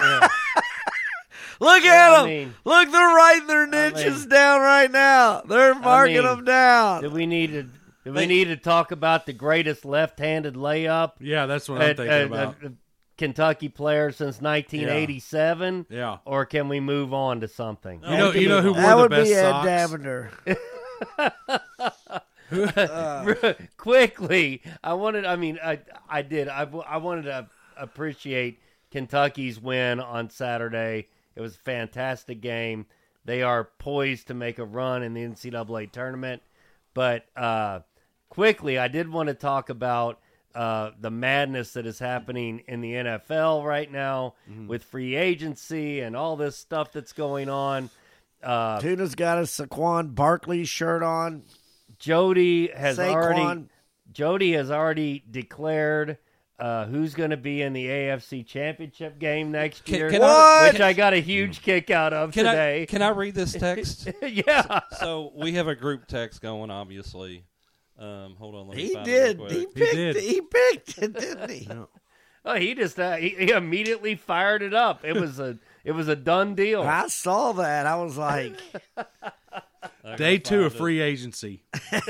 Look at I them. mean- Look, they're writing their niches mean- down right now. They're marking mean, them down. Do we need to? Do we need to talk about the greatest left-handed layup Yeah, that's what I'm at, thinking at- about. at- Kentucky player since nineteen eighty-seven? Yeah. Or can we move on to something? You know, you know who that wore would the best be Ed socks? Davender. Quickly, I wanted. I mean, I I did. I, I wanted to appreciate Kentucky's win on Saturday. It was a fantastic game. They are poised to make a run in the N C double A tournament. But uh, quickly, I did want to talk about uh, the madness that is happening in the N F L right now Mm-hmm. with free agency and all this stuff that's going on. Uh, Tuna's got a Saquon Barkley shirt on. Jody has Saquon. already Jody has already declared uh, who's going to be in the A F C Championship game next Can- year, can I- What? which I got a huge kick out of Can today. I can I read this text? yeah, So we have a group text going, obviously. Um, hold on, let me He find did. it real He quick. picked. did. He picked it, didn't he? oh, he just uh, he, he immediately fired it up. It was a it was a done deal. I saw that. I was like, I Day gotta two of find it. free agency.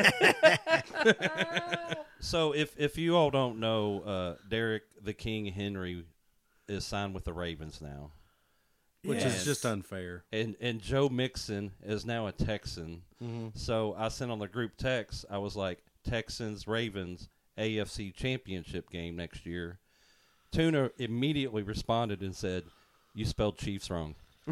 So if if you all don't know, uh, Derek the King Henry is signed with the Ravens now, Which Yes. is just unfair. and and Joe Mixon is now a Texan. Mm-hmm. So I sent on the group text. I was like, Texans Ravens A F C Championship game next year. Tuna immediately responded and said, "You spelled Chiefs wrong."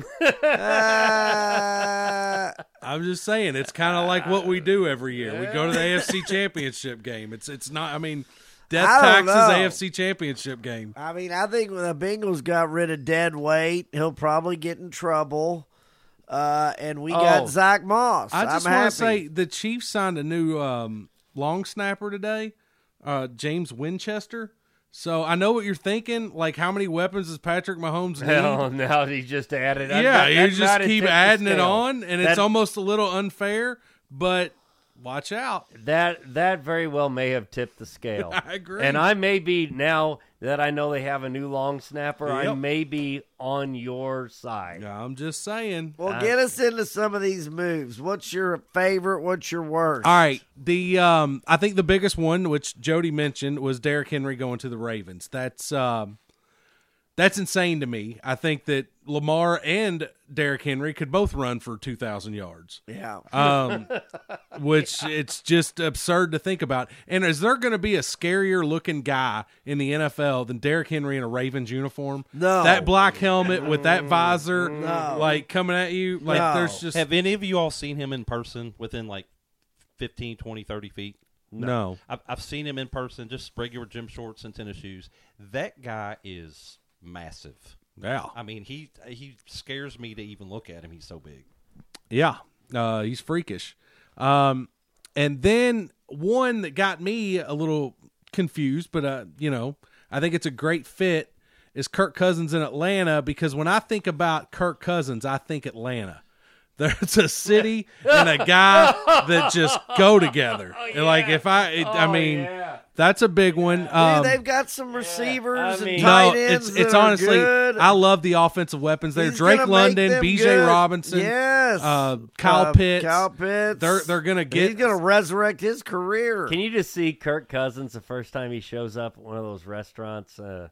uh, I'm just saying, it's kind of like what we do every year. We go to the A F C Championship game. It's it's not. I mean, Death I don't Tax's know. A F C Championship game. I mean, I think when the Bengals got rid of dead weight, he'll probably get in trouble. Uh, and we Oh. got Zach Moss. I just I'm want happy. to say the Chiefs signed a new um, long snapper today, uh, James Winchester. So I know what you're thinking. Like, how many weapons does Patrick Mahomes need? Hell, now he just added. yeah, that- you that just might have keep tipped the adding it scale. on, and it's That- almost a little unfair. But watch out. That that very well may have tipped the scale. I agree. And I may be, now that I know they have a new long snapper, I Yep. may be on your side. I'm just saying. Well, Uh, get us into some of these moves. What's your favorite? What's your worst? All right, the um, I think the biggest one, which Jody mentioned, was Derrick Henry going to the Ravens. That's um, that's insane to me. I think that Lamar and Derrick Henry could both run for two thousand yards. Yeah. Um, which it's just absurd to think about. And is there going to be a scarier looking guy in the N F L than Derrick Henry in a Ravens uniform? No. That black helmet with that visor, No. like coming at you, like No. there's just Have any of you all seen him in person within like fifteen, twenty, thirty feet? no. I've, I've seen him in person, just regular gym shorts and tennis shoes. That guy is massive. Yeah. I mean, he he scares me to even look at him. He's so big. Yeah, uh, he's freakish. Um, and then one that got me a little confused, but uh, you know, I think it's a great fit is Kirk Cousins in Atlanta, because when I think about Kirk Cousins, I think Atlanta. There's a city and a guy that just go together. And like if I, it, I Oh, mean, yeah. that's a big one. Um, Dude, they've got some receivers I and mean- tight no, ends. it's it's that are honestly, good. I love the offensive weapons there. He's Drake gonna make London, them B J good. Robinson, yes, uh, Kyle Uh, Pitts. Kyle Pitts. They're they're gonna get. He's gonna resurrect his career. Can you just see Kirk Cousins the first time he shows up at one of those restaurants uh,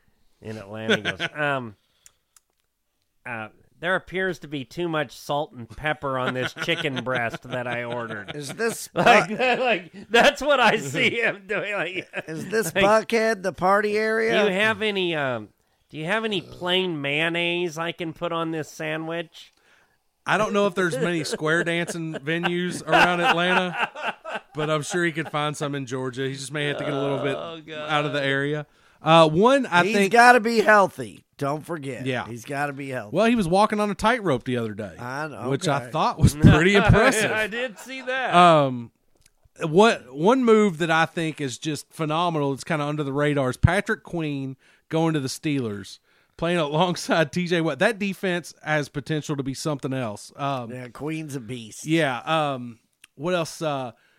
in Atlanta? He goes, um, uh, there appears to be too much salt and pepper on this chicken breast that I ordered. Is this Like, Bu- like that's what I see him doing. Like, is this like, Buckhead the party do area? you have any? Um, do you have any plain mayonnaise I can put on this sandwich? I don't know if there's many square dancing venues around Atlanta, but I'm sure he could find some in Georgia. He just may have to get a little bit Oh, God. out of the area. Uh, one, I He's think. got to be healthy. Don't forget. Yeah. he's got to be healthy. Well, he was walking on a tightrope the other day, I know, which I okay. thought was pretty impressive. I did see that. Um, what one move that I think is just phenomenal? It's kind of under the radar is Patrick Queen going to the Steelers, playing alongside T J Watt. That defense has potential to be something else. Um, Yeah, Queen's a beast. yeah. Um, what else? Uh,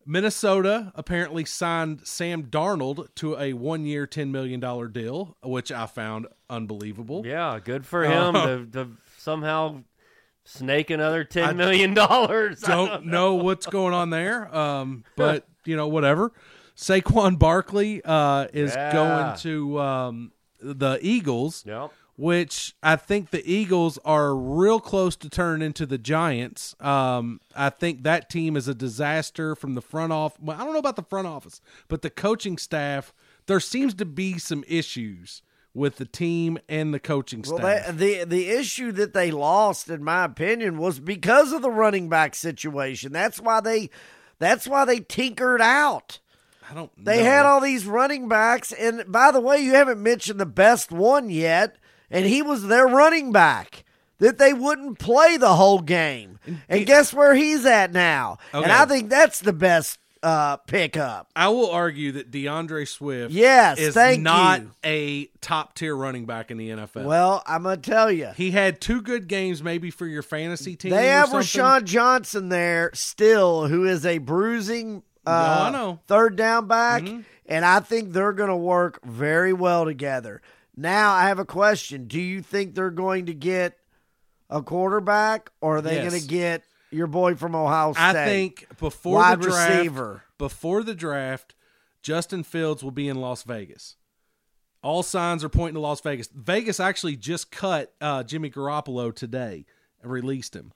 Minnesota apparently signed Sam Darnold to a one-year, ten million dollars deal, which I found unbelievable. Yeah, good for him Uh, to, to somehow snake another ten million dollars. Don't, don't know. know what's going on there, um, but, you know, whatever. Saquon Barkley uh, is Yeah. going to um, the Eagles, Yep. which I think the Eagles are real close to turning into the Giants. Um, I think that team is a disaster from the front office. Well, I don't know about the front office, but the coaching staff, there seems to be some issues with the team and the coaching Well, staff. they, the the issue that they lost, in my opinion, was because of the running back situation. That's why they that's why they tinkered out. I don't They know. had all these running backs, and by the way, you haven't mentioned the best one yet, and he was their running back that they wouldn't play the whole game. And guess where he's at now? Okay. And I think that's the best uh, pickup. I will argue that DeAndre Swift Yes, is thank not you. a top-tier running back in the N F L. Well, I'm going to tell you. He had two good games maybe for your fantasy team. They or have something. Rashawn Johnson there still, who is a bruising uh, No, I know. third down back, Mhm. and I think they're going to work very well together. Now, I have a question. Do you think they're going to get a quarterback, or are they Yes. going to get your boy from Ohio State? I think before wide the draft, receiver. before the draft, Justin Fields will be in Las Vegas. All signs are pointing to Las Vegas. Vegas actually just cut uh, Jimmy Garoppolo today and released him.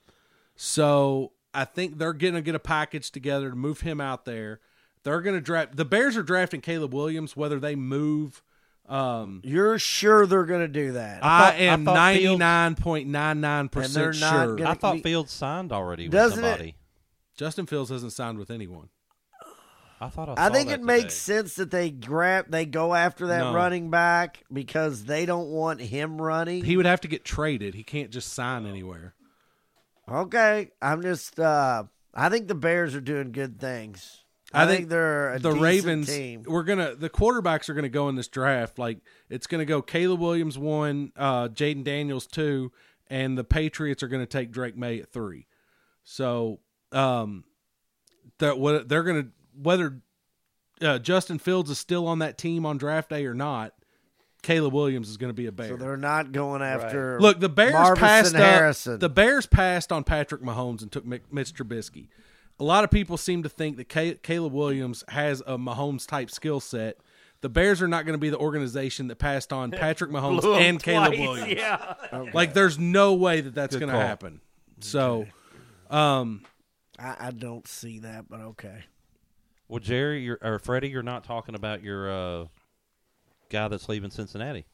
So I think they're going to get a package together to move him out there. They're going to draft. The Bears are drafting Caleb Williams, whether they move. Um, You're sure they're going to do that? I, thought- I am thought Fields- ninety-nine point nine nine And percent they're not sure. gonna- I thought be- Fields signed already with Doesn't it- somebody. Justin Fields hasn't signed with anyone. I thought I, I saw think that it makes today. sense that they grab they go after that No. running back because they don't want him running. He would have to get traded. He can't just sign anywhere. Okay, I'm just. Uh, I think the Bears are doing good things. I, I think, think they're a the decent Ravens, team. we're gonna the quarterbacks are gonna go in this draft. Like it's gonna go Caleb Williams one, uh, Jaden Daniels two, and the Patriots are gonna take Drake May at three. So um, that what they're gonna whether uh, Justin Fields is still on that team on draft day or not, Caleb Williams is gonna be a Bear. So they're not going after. Look, the Bears Marvin passed Harrison. up. The Bears passed on Patrick Mahomes and took Mitch Trubisky. A lot of people seem to think that Caleb Williams has a Mahomes type skill set. The Bears are not going to be the organization that passed on Patrick Mahomes Blew 'em and Caleb twice, Williams. Yeah. Like, there's no way that that's Good going to call. happen. So, um, I, I don't see that, but okay. Well, Jerry you're, or Freddie, you're not talking about your uh, guy that's leaving Cincinnati.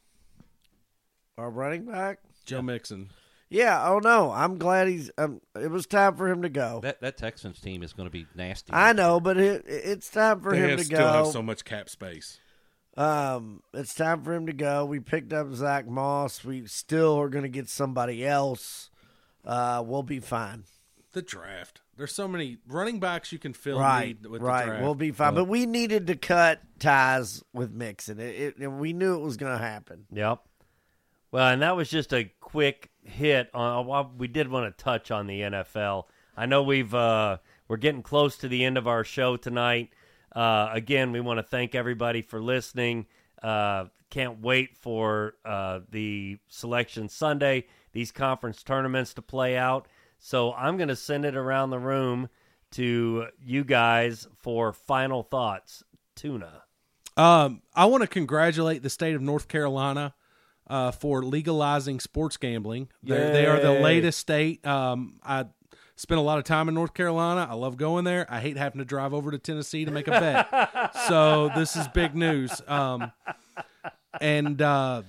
Our running back. Joe Mixon. Yeah. Oh no. I'm glad he's. Um, it was time for him to go. That that Texans team is going to be nasty. I know, but it, it's time for They him have- to still go. have so much cap space. Um, it's time for him to go. We picked up Zach Moss. We still are going to get somebody else. Uh, we'll be fine. The draft. There's so many running backs you can fill Right, need with right. the draft. We'll be fine. But But we needed to cut ties with Mixon. It, it, and we knew it was going to happen. Yep. Well, and that was just a quick hit on. Well, we did want to touch on the N F L. I know we've uh, we're getting close to the end of our show tonight. Uh, again, we want to thank everybody for listening. Uh, can't wait for uh, the Selection Sunday, these conference tournaments to play out. So I'm going to send it around the room to you guys for final thoughts. Tuna. Um, I want to congratulate the state of North Carolina uh, for legalizing sports gambling. They're, they are the Yay. latest state. Um, I spent a lot of time in North Carolina. I love going there. I hate having to drive over to Tennessee to make a bet. So this is big news. Um, and uh,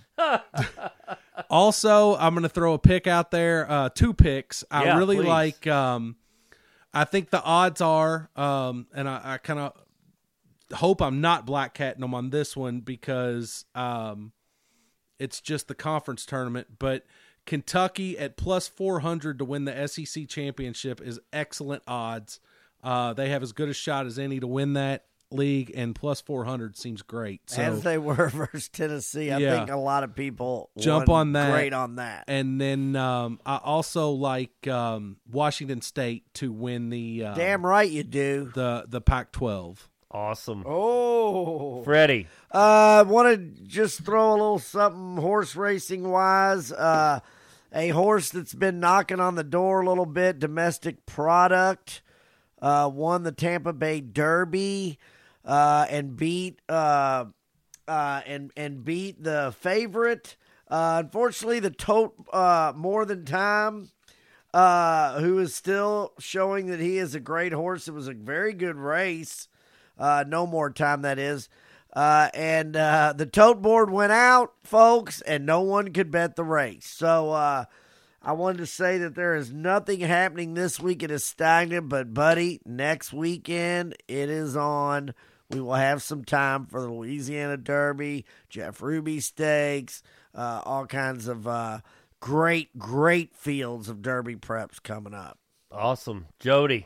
also, I'm going to throw a pick out there. Uh, two picks. I Yeah, really please. like. Um, I think the odds are, um, and I, I kind of hope I'm not black catting them on this one because um, it's just the conference tournament. But Kentucky at plus four hundred to win the S E C championship is excellent odds. Uh, they have as good a shot as any to win that. league, and plus four hundred seems great. So As they were versus Tennessee. I Yeah. think a lot of people Jump won on that. great on that. And then um, I also like um, Washington State to win the uh, Damn right you do. the the Pac twelve. Awesome. Oh. Freddie. Uh, want to just throw a little something horse racing wise. Uh, a horse that's been knocking on the door a little bit, domestic product, uh, won the Tampa Bay Derby, uh, and beat, uh, uh, and, and beat the favorite. Uh, unfortunately, the tote, uh, more than time, uh, who is still showing that he is a great horse. It was a very good race. Uh, no more time, that is. Uh, and uh, the tote board went out, folks, and no one could bet the race. So uh, I wanted to say that there is nothing happening this week. It is stagnant, but, buddy, next weekend it is on. We will have some time for the Louisiana Derby, Jeff Ruby Stakes, uh, all kinds of uh, great, great fields of Derby preps coming up. Awesome. Jody.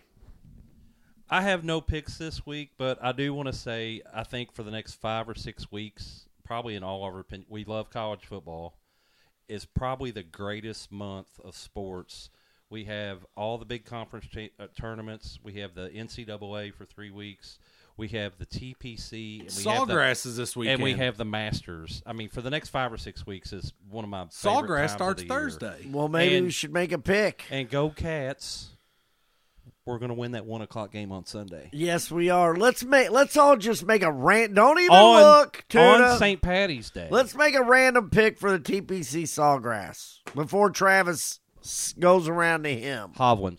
I have no picks this week, but I do want to say I think for the next five or six weeks, probably in all of our opinion, we love college football, is probably the greatest month of sports. We have all the big conference cha- uh, tournaments. We have the N C double A for three weeks. We have the T P C. And we have the, Sawgrass is this weekend. and we have the Masters. I mean, for the next five or six weeks is one of my favorite Sawgrass times starts of the year. Thursday. Well, maybe And- we should make a pick. And go Cats. We're going to win that one o'clock game on Sunday. Yes, we are. Let's make. Let's all just make a rant. Don't even on, look. Tuna. on Saint Patty's Day. Let's make a random pick for the T P C Sawgrass before Travis s- goes around to him. Hovland.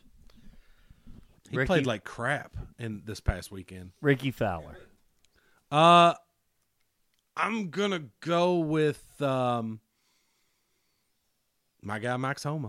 He Ricky? played like crap in this past weekend. Ricky Fowler. Uh, I'm gonna go with um, my guy Max Homa.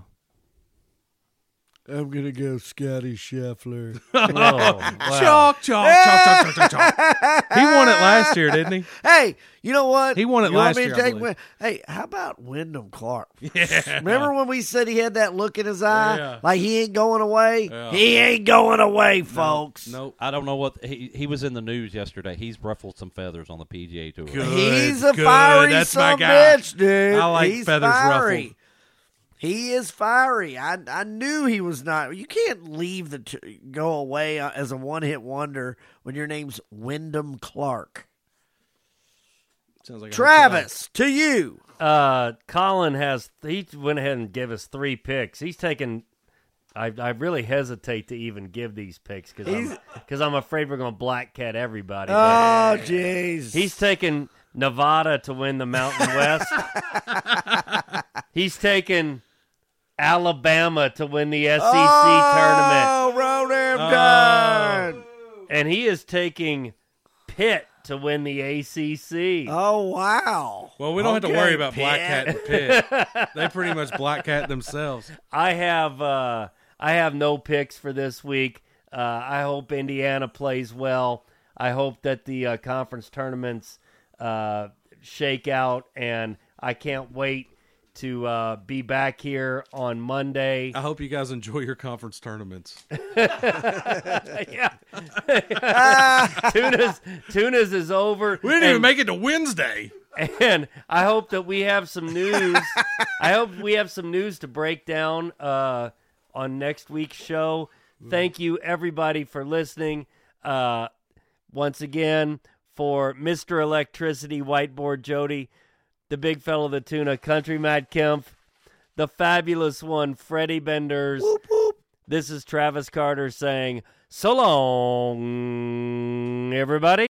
I'm gonna go Scotty Scheffler. Oh, wow. Chalk, chalk, chalk, chalk, chalk, chalk. He won it last year, didn't he? Hey, you know what? He won it you last want me year, to I take believe. Win- Hey, how about Wyndham Clark? Yeah. Remember when we said he had that look in his eye, Yeah. like he ain't going away? Yeah. He ain't going away, folks. Nope. I don't know what he he was in the news yesterday. He's ruffled some feathers on the P G A Tour. Good. He's a good. fiery That's my son guy. bitch, dude. I like He's feathers fiery. ruffled. He is fiery. I I knew he was not. You can't leave the t- go away as a one hit wonder when your name's Wyndham Clark. Sounds like a Travis, to you. Uh, Colin has, he went ahead and gave us three picks. He's taken, I I really hesitate to even give these picks because I'm, 'cause I'm afraid we're going to black cat everybody. but Oh, jeez. He's taken Nevada to win the Mountain West. He's taken Alabama to win the S E C tournament. Oh, roll him Oh. down. And he is taking Pitt to win the A C C. Oh, wow. Well, we don't have to Okay, worry about Pitt. Black Cat and Pitt. They pretty much Black Cat themselves. I have uh, I have no picks for this week. Uh, I hope Indiana plays well. I hope that the uh, conference tournaments uh, shake out, and I can't wait to uh, be back here on Monday. I hope you guys enjoy your conference tournaments. Yeah, Tuna's Tuna's is over. We didn't and- even make it to Wednesday. And I hope that we have some news. I hope we have some news to break down uh, on next week's show. Thank you, everybody, for listening. Uh, once again, for Mister Electricity, Whiteboard Jody, the big fellow, the tuna, Country Matt Kemp, the fabulous one, Freddie Benders. Whoop, whoop. This is Travis Carter saying, so long, everybody.